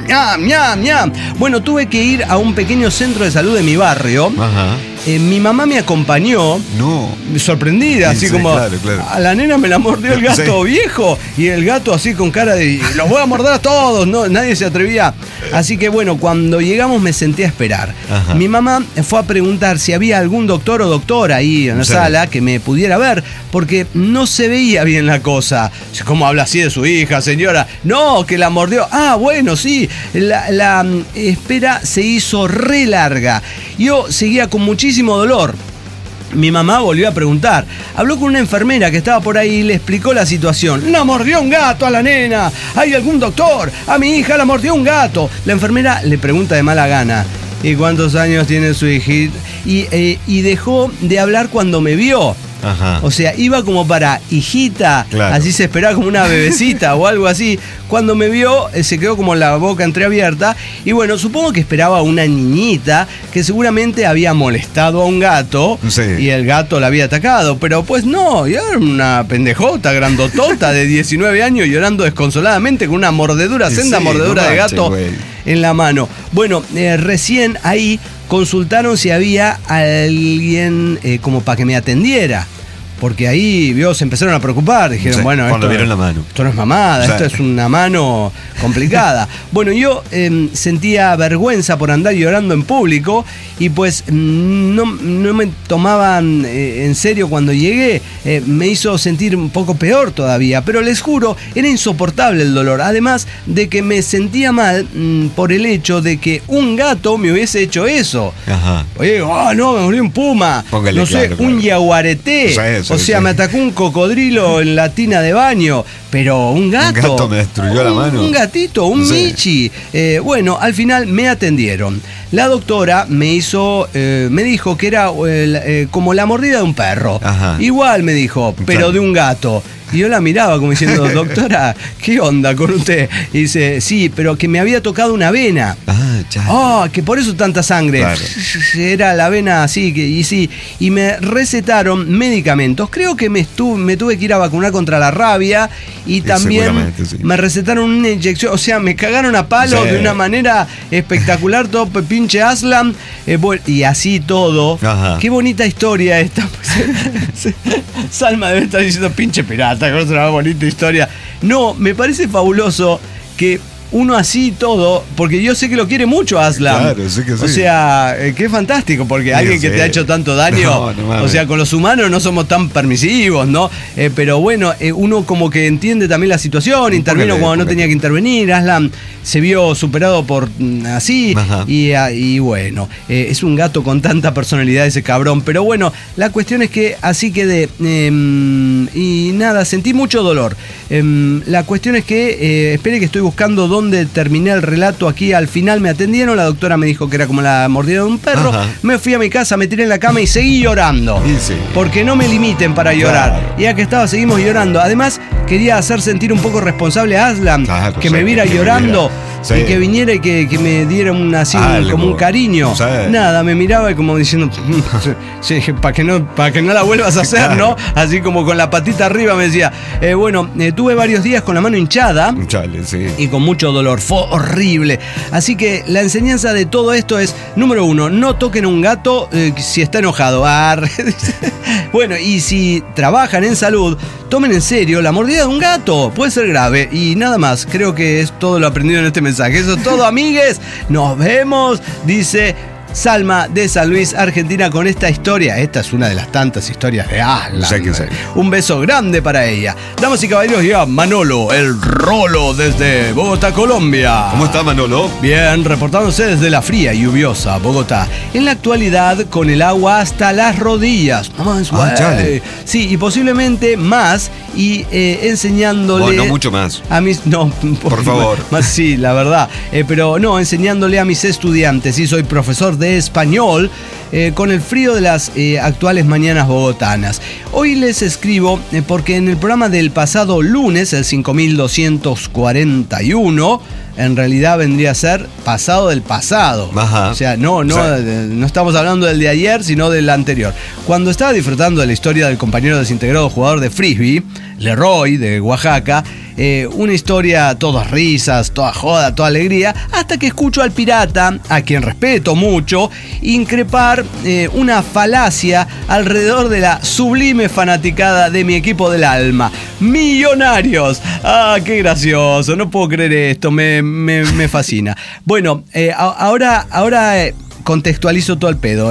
ñam. Bueno, tuve que ir a un pequeño centro de salud de mi barrio. Ajá. Mi mamá me acompañó, sorprendida, así como claro. a la nena me la mordió el gato viejo, y el gato así con cara de los voy a morder a todos, no, nadie se atrevía. Así que bueno, cuando llegamos me senté a esperar. Ajá. Mi mamá fue a preguntar si había algún doctor o doctora ahí en la sala que me pudiera ver, porque no se veía bien la cosa. ¿Cómo habla así de su hija, señora? No, que la mordió. Ah, bueno, sí. La espera se hizo re larga. Yo seguía con muchísimo dolor. Mi mamá volvió a preguntar. Habló con una enfermera que estaba por ahí y le explicó la situación. ¡La mordió un gato a la nena! ¿Hay algún doctor? A mi hija la mordió un gato. La enfermera le pregunta de mala gana. ¿Y cuántos años tiene su hijita? Y dejó de hablar cuando me vio. Ajá. O sea, iba como para hijita, claro. Así se esperaba como una bebecita o algo así. Cuando me vio, se quedó como la boca entreabierta. Y bueno, supongo que esperaba una niñita que seguramente había molestado a un gato y el gato la había atacado. Pero pues no, yo era una pendejota grandotota de 19 años llorando desconsoladamente con una mordedura, mordedura de gato en la mano. Bueno, recién ahí consultaron si había alguien como para que me atendiera. Porque ahí, se empezaron a preocupar. Dijeron, bueno, cuando vieron la mano. Esto no es mamada, esto es una mano complicada. Bueno, yo sentía vergüenza por andar llorando en público y pues no me tomaban en serio cuando llegué. Me hizo sentir un poco peor todavía, pero les juro, era insoportable el dolor. Además de que me sentía mal por el hecho de que un gato me hubiese hecho eso. Ajá. Oye, no, me murió un puma. Póngale, no sé, un yaguareté. O sea, me atacó un cocodrilo en la tina de baño, pero un gato. Un gato me destruyó la mano. Un gatito, un michi. Bueno, al final me atendieron. La doctora me dijo que era como la mordida de un perro. Ajá. Igual me dijo, pero de un gato. Y yo la miraba como diciendo, doctora, ¿qué onda con usted? Y dice, sí, pero que me había tocado una vena. Que por eso tanta sangre. Claro. Era la vena así, y me recetaron medicamentos. Creo que me tuve que ir a vacunar contra la rabia y también me recetaron una inyección. O sea, me cagaron a palos de una manera espectacular, todo pinche Aslan. Y así todo. Ajá. Qué bonita historia esta. Salma debe estar diciendo pinche pirata, que es una bonita historia. No, me parece fabuloso que uno así todo, porque yo sé que lo quiere mucho Aslan. Claro, sí que sí. O sea, qué fantástico, porque alguien que te ha hecho tanto daño, o sea, con los humanos no somos tan permisivos, ¿no? Pero bueno, uno como que entiende también la situación, intervino cuando no tenía que intervenir, Aslan se vio superado por así, y bueno, es un gato con tanta personalidad ese cabrón, pero bueno, la cuestión es que así quedé, y nada, sentí mucho dolor. La cuestión es que, espere que estoy buscando dónde terminé el relato aquí. Al final me atendieron, la doctora me dijo que era como la mordida de un perro. Ajá. Me fui a mi casa, me tiré en la cama y seguí llorando. Porque no me limiten para llorar. Claro. Y ya que estaba, seguimos llorando. Además, quería hacer sentir un poco responsable a Aslan, que me viera llorando. Y que viniera y que me diera como un cariño. Nada, me miraba y como diciendo, para que no la vuelvas a hacer, claro. ¿No? Así como con la patita arriba me decía, tuve varios días con la mano hinchada. Y con mucho dolor, fue horrible. Así que la enseñanza de todo esto es, número 1, no toquen un gato si está enojado. Bueno, y si trabajan en salud, tomen en serio la mordida de un gato, puede ser grave. Y nada más, creo que es todo lo aprendido en este mensaje. Eso es todo, amigues. Nos vemos, dice Salma de San Luis, Argentina, con esta historia. Esta es una de las tantas historias de Aslan. Sí. Un beso grande para ella. Damas y caballeros, llega Manolo, el Rolo, desde Bogotá, Colombia. ¿Cómo está, Manolo? Bien, reportándose desde la fría y lluviosa Bogotá. En la actualidad, con el agua hasta las rodillas. Chale. Sí, y posiblemente más, y enseñándole... Bueno, no mucho más. A mis... No, por favor. Más sí, la verdad. Pero no, enseñándole a mis estudiantes. Sí, soy profesor de español, con el frío de las actuales mañanas bogotanas. Hoy les escribo porque en el programa del pasado lunes, el 5241, en realidad vendría a ser pasado del pasado. Ajá. O sea, no estamos hablando del de ayer, sino del anterior. Cuando estaba disfrutando de la historia del compañero desintegrado jugador de frisbee, Leroy, de Oaxaca, una historia, todas risas, toda joda, toda alegría, hasta que escucho al pirata, a quien respeto mucho, increpar una falacia alrededor de la sublime fanaticada de mi equipo del alma, Millonarios. ¡Ah, qué gracioso! No puedo creer esto, me fascina. Bueno, ahora contextualizo todo el pedo,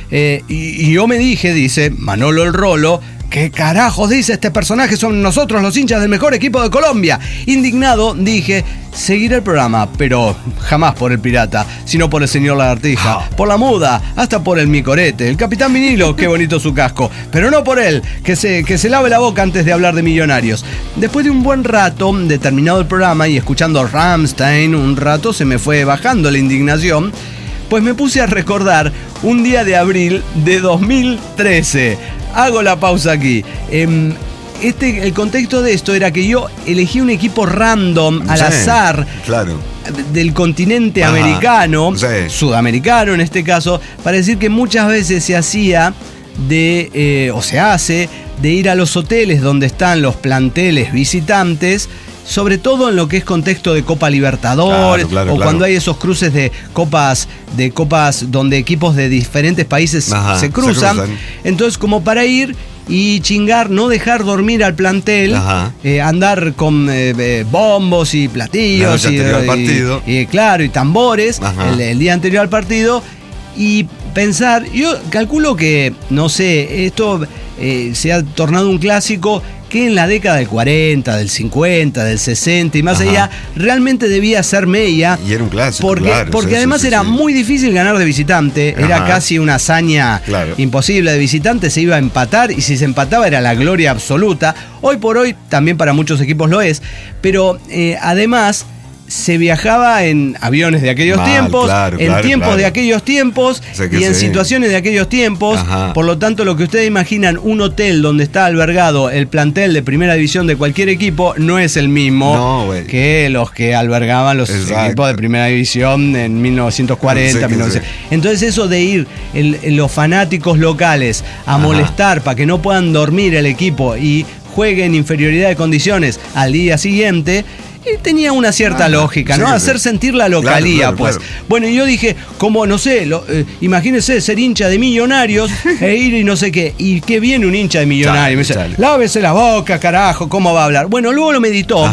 y yo me dije, dice Manolo el Rolo, ¿qué carajos dice este personaje? Son nosotros los hinchas del mejor equipo de Colombia. Indignado, dije, seguiré el programa, pero jamás por el pirata, sino por el señor Lagartija, por la muda, hasta por el micorete, el capitán Vinilo, qué bonito su casco, pero no por él, que se lave la boca antes de hablar de Millonarios. Después de un buen rato de terminado el programa y escuchando a Rammstein un rato, se me fue bajando la indignación, pues me puse a recordar un día de abril de 2013. Hago la pausa aquí. El contexto de esto era que yo elegí un equipo random al azar, claro, del continente americano, sudamericano en este caso, para decir que muchas veces se hacía o se hace de ir a los hoteles donde están los planteles visitantes, sobre todo en lo que es contexto de Copa Libertadores, claro. Cuando hay esos cruces de copas donde equipos de diferentes países se cruzan. Entonces, como para ir y chingar, no dejar dormir al plantel, andar con bombos y platillos y tambores el día anterior al partido, y pensar, yo calculo que, no sé, esto se ha tornado un clásico que en la década del 40, del 50, del 60 y más allá, realmente debía ser media. Y era un clásico, porque además era muy difícil ganar de visitante, era casi una hazaña imposible. De visitante se iba a empatar, y si se empataba era la gloria absoluta. Hoy por hoy también para muchos equipos lo es, pero además se viajaba en aviones de aquellos tiempos, en tiempos de aquellos tiempos y en situaciones de aquellos tiempos. Por lo tanto, lo que ustedes imaginan, un hotel donde está albergado el plantel de primera división de cualquier equipo, no es el mismo que los que albergaban los equipos de primera división en 1940, 1900. Entonces, eso de ir los fanáticos locales a molestar para que no puedan dormir el equipo y jueguen inferioridad de condiciones al día siguiente, tenía una cierta lógica, ¿no? Hacer sentir la localía, pues. Bueno, y yo dije, como, no sé, imagínese ser hincha de Millonarios e ir y no sé qué. ¿Y qué viene un hincha de Millonarios? Me dice, lávese la boca, carajo, ¿cómo va a hablar? Bueno, luego lo meditó.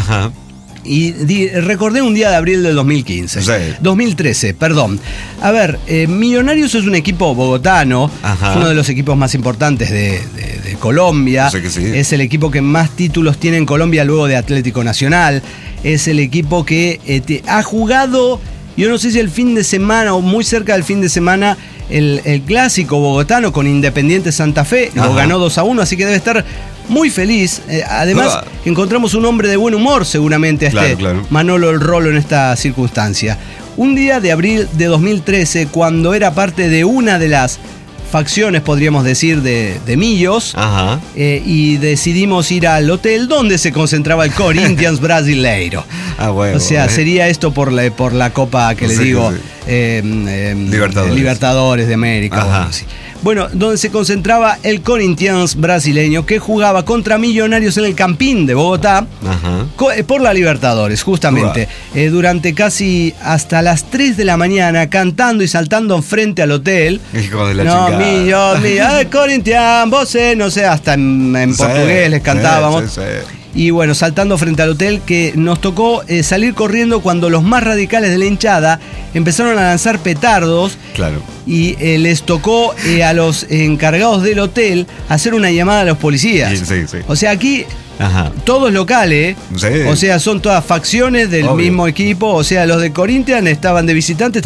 Y recordé un día de abril del 2015. 2013, perdón. A ver, Millonarios es un equipo bogotano, es uno de los equipos más importantes de Colombia. Es el equipo que más títulos tiene en Colombia luego de Atlético Nacional. Es el equipo que ha jugado, yo no sé si el fin de semana o muy cerca del fin de semana, el clásico bogotano con Independiente Santa Fe. Lo ganó 2-1, así que debe estar muy feliz. Además, encontramos un hombre de buen humor seguramente Manolo el Rolo en esta circunstancia. Un día de abril de 2013, cuando era parte de una de las facciones, podríamos decir, de Millos, y decidimos ir al hotel donde se concentraba el Corinthians Brasileiro. Sería esto por la copa que le digo, Libertadores de América. Bueno, donde se concentraba el Corinthians brasileño, que jugaba contra Millonarios en el Campín de Bogotá, por la Libertadores, justamente. Durante casi hasta las 3 de la mañana, cantando y saltando frente al hotel. Hijo de la chingada. Corinthians, vos no sé, hasta en portugués les cantábamos. Y bueno, saltando frente al hotel, que nos tocó salir corriendo cuando los más radicales de la hinchada empezaron a lanzar petardos. Claro. Y les tocó a los encargados del hotel hacer una llamada a los policías. Sí. O sea, aquí Ajá. todos locales, Sí. o sea, son todas facciones del Obvio. mismo equipo. O sea, los de Corinthians estaban de visitantes,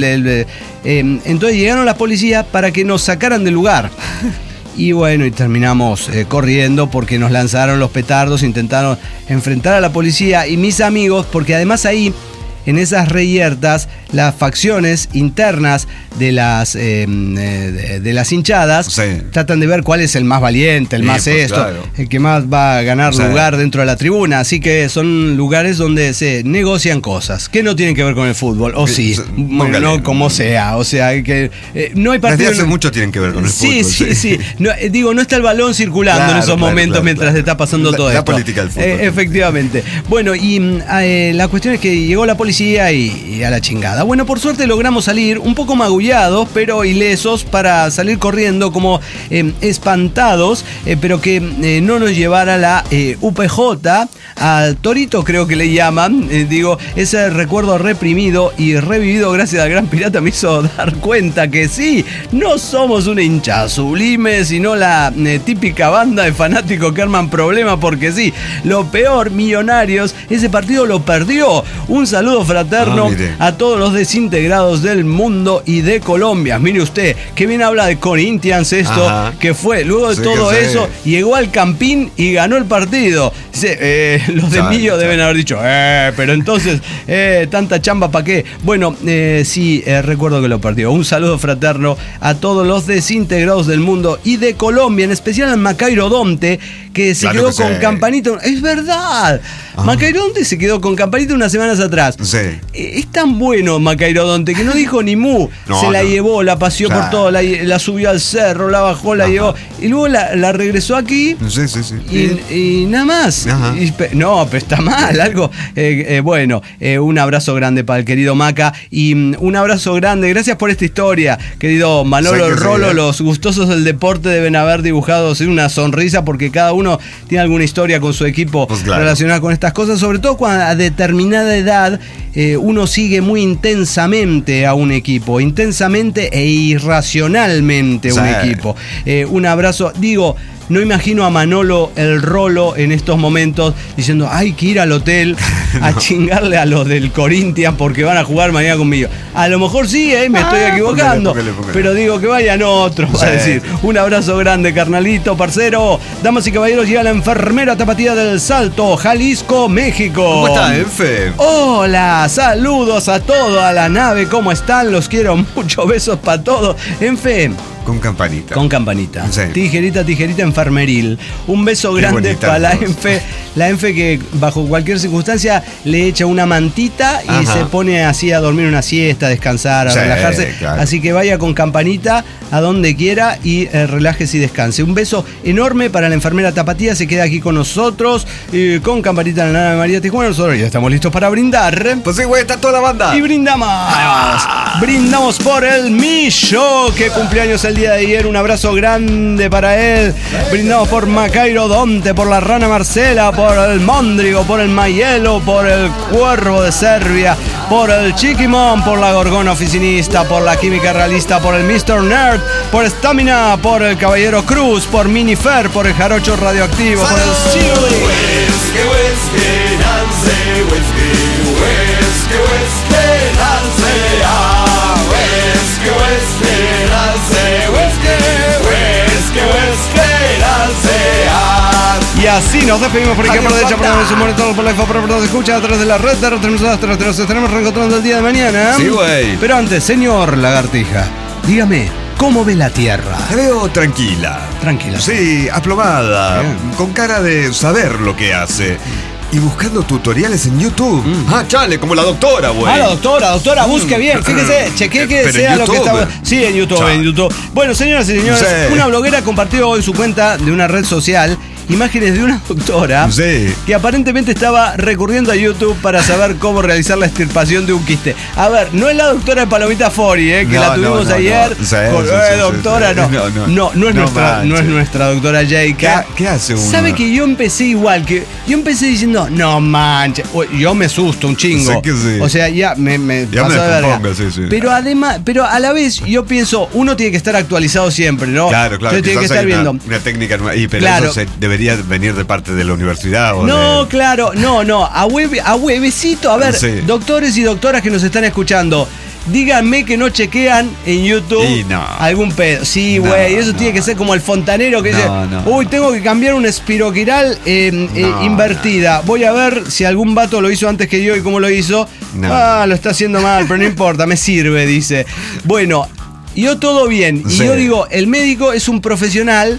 entonces llegaron las policías para que nos sacaran del lugar. Y bueno, y terminamos corriendo porque nos lanzaron los petardos, intentaron enfrentar a la policía y mis amigos, porque además ahí, en esas reyertas, las facciones internas de las hinchadas tratan de ver cuál es el más valiente, el más claro. El que más va a ganar lugar dentro de la tribuna. Así que son lugares donde se negocian cosas que no tienen que ver con el fútbol, o sí, bueno, no como sea. O sea, que no hay partido. Desde hace mucho tienen que ver con el fútbol. Sí. No, no está el balón circulando en esos momentos mientras está pasando todo esto. La política del fútbol. Efectivamente. Bueno, y la cuestión es que llegó la policía y a la chingada. Bueno, por suerte logramos salir un poco magullados, pero ilesos, para salir corriendo como espantados, pero que no nos llevara la UPJ al Torito, creo que le llaman. Ese recuerdo reprimido y revivido gracias al Gran Pirata me hizo dar cuenta que sí, no somos una hinchada sublime, sino la típica banda de fanáticos que arman problemas porque sí. Lo peor, Millonarios, ese partido lo perdió. Un saludo fraterno a todos los desintegrados del mundo y de Colombia. Mire usted, que bien habla de Corinthians esto. Ajá. Que fue, luego de todo eso, llegó al Campín y ganó el partido. Los de Millo deben haber dicho, pero entonces, tanta chamba para qué. Bueno, sí, recuerdo que lo perdió. Un saludo fraterno a todos los desintegrados del mundo y de Colombia, en especial al Macairo Donte, que se quedó con Campanita. Es verdad, Macairo Donte se quedó con Campanita unas semanas atrás. Sí. Es tan bueno Macairo Donte que no dijo ni mu. La llevó, la paseó por todo, la subió al cerro, la bajó, la llevó y luego la regresó aquí. Sí. Y nada más. No, pero está mal, algo. Bueno, un abrazo grande para el querido Maca y un abrazo grande. Gracias por esta historia, querido Manolo el Rolo. Los gustosos del deporte deben haber dibujado una sonrisa porque cada uno tiene alguna historia con su equipo relacionada con estas cosas, sobre todo cuando a determinada edad uno sigue muy intensamente a un equipo, intensamente e irracionalmente a un equipo. Un abrazo, no imagino a Manolo el Rolo en estos momentos diciendo hay que ir al hotel a chingarle a los del Corinthians porque van a jugar mañana conmigo. A lo mejor sí, me estoy equivocando, póngale. Pero que vayan otros, va a decir. Un abrazo grande, carnalito, parcero. Damas y caballeros, llega la enfermera tapatía del Salto, Jalisco, México. ¿Cómo está, Enfe? Hola, saludos a todos, a la nave, ¿cómo están? Los quiero mucho, besos para todos. Enfe. Con campanita. Con campanita. Sí. Tijerita enfermeril. Un beso grande para la Enfe. La Enfe que bajo cualquier circunstancia le echa una mantita y se pone así a dormir una siesta, a descansar, a relajarse. Claro. Así que vaya con campanita a donde quiera y relájese y descanse. Un beso enorme para la enfermera Tapatía. Se queda aquí con nosotros con campanita en la nave María Tijuana. Nosotros ya estamos listos para brindar. Pues sí, güey, está toda la banda. Y brindamos. Brindamos por el Millo, que cumpleaños el día de ayer. Un abrazo grande para él. Brindamos por Macairo Donte, por la Rana Marcela, por el Móndrigo, por el Mayelo, por el Cuervo de Serbia, por el Chiquimón, por la Gorgona Oficinista, por la Química Realista, por el Mr. Nerd, por Stamina, por el Caballero Cruz, por Minifer, por el Jarocho Radioactivo, por el Silly. Y así nos despedimos por aquí por la derecha, por la humor, todo por la info, por nos escucha a través de la red de retransmisión. Nos estaremos reencontrando el día de mañana. Sí, güey. Pero antes, señor Lagartija, dígame, ¿cómo ve la Tierra? La veo tranquila. Tranquila. Sí, aplomada, con cara de saber lo que hace. Y buscando tutoriales en YouTube. Chale, como la doctora, güey. La doctora, busque bien. Fíjese, chequee que sea lo que está. Sí, en YouTube. Bueno, señoras y señores, una bloguera compartió en su cuenta de una red social imágenes de una doctora que aparentemente estaba recurriendo a YouTube para saber cómo realizar la extirpación de un quiste. A ver, no es la doctora de Palomita Fori, que la tuvimos ayer. Doctora, no es nuestra doctora Jake. ¿Qué hace uno? ¿Sabe que yo empecé igual? Que yo empecé diciendo, no manches, yo me asusto un chingo. O sea, ya me pasó de verga. Pero además, pero a la vez yo pienso, uno tiene que estar actualizado siempre, ¿no? Claro. Entonces tiene que estar viendo una técnica nueva. Pero eso debería venir de parte de la universidad. A huevecito. A ver, doctores y doctoras que nos están escuchando, díganme que no chequean en YouTube algún pedo. Sí, güey, eso tiene que ser como el fontanero que dice, uy, tengo que cambiar una espiroquiral invertida. Voy a ver si algún vato lo hizo antes que yo y cómo lo hizo. Lo está haciendo mal, pero no importa, me sirve, dice. Bueno, yo todo bien. Y yo digo, el médico es un profesional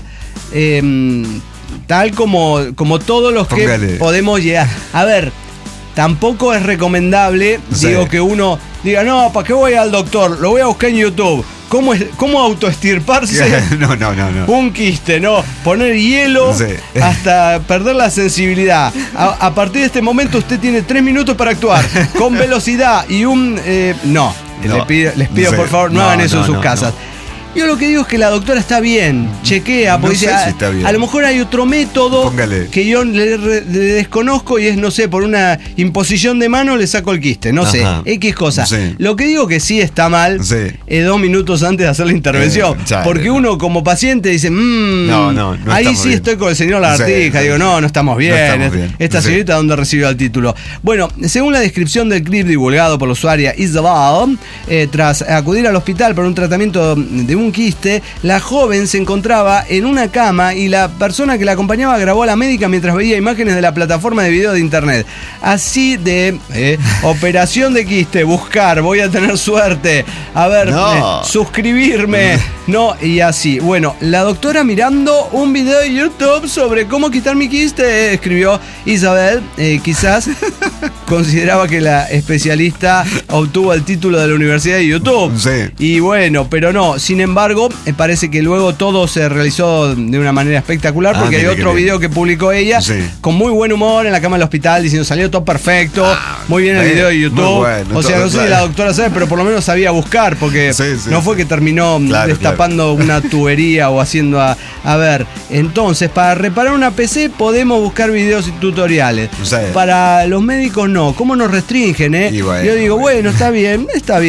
tal como todos los que podemos llegar. A ver, tampoco es recomendable, digo, que uno diga, no, ¿para qué voy al doctor? Lo voy a buscar en YouTube. ¿Cómo autoextirparse un quiste? No, poner hielo hasta perder la sensibilidad. A partir de este momento usted tiene 3 minutos para actuar con velocidad y les pido por favor, no hagan eso en sus casas. Yo lo que digo es que la doctora está bien, chequea, porque dice, a lo mejor hay otro método que yo le desconozco y es, no sé, por una imposición de mano le saco el quiste, no sé, X cosa. Lo que digo que sí está mal es 2 minutos antes de hacer la intervención, porque uno como paciente dice, ahí sí estoy con el señor Lagartija, digo, no estamos bien, esta señorita ¿dónde recibió el título? Bueno, según la descripción del clip divulgado por la usuaria Isabel, tras acudir al hospital para un tratamiento de un quiste, la joven se encontraba en una cama y la persona que la acompañaba grabó a la médica mientras veía imágenes de la plataforma de video de internet. Así de operación de quiste, buscar, voy a tener suerte, a ver, suscribirme, y así. Bueno, la doctora mirando un video de YouTube sobre cómo quitar mi quiste, escribió Isabel, quizás consideraba que la especialista obtuvo el título de la Universidad de YouTube. Y bueno, pero no, sin embargo, parece que luego todo se realizó de una manera espectacular porque hay otro video que publicó ella con muy buen humor en la cama del hospital diciendo salió todo perfecto, muy bien el video de YouTube. Bueno, o sea, no sé si la doctora sabe, pero por lo menos sabía buscar porque no fue que terminó destapando una tubería o haciendo a ver. Entonces, para reparar una PC podemos buscar videos y tutoriales. Para los médicos no. ¿Cómo nos restringen, Yo digo, bueno, está bien.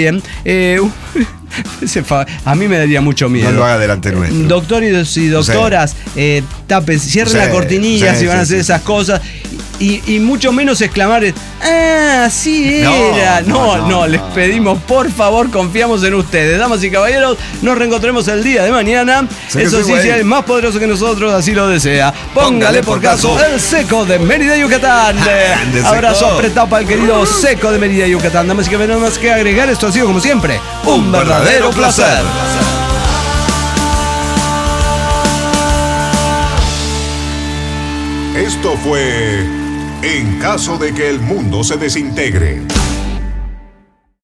A mí me daría mucho miedo. No lo haga delante nuestro. Doctores y doctoras, tapen, cierren la cortinilla si van a hacer esas cosas. Y mucho menos exclamar, sí era. No, les pedimos, por favor, confiamos en ustedes. Damas y caballeros, nos reencontremos el día de mañana. Eso sí, si es más poderoso que nosotros, así lo desea. Póngale por caso el Seco de Mérida, Yucatán. Abrazo apretado para el querido Seco de Mérida, Yucatán. Damas y caballeros, no más que agregar, esto ha sido como siempre un verdadero placer. Esto fue En caso de que el mundo se desintegre.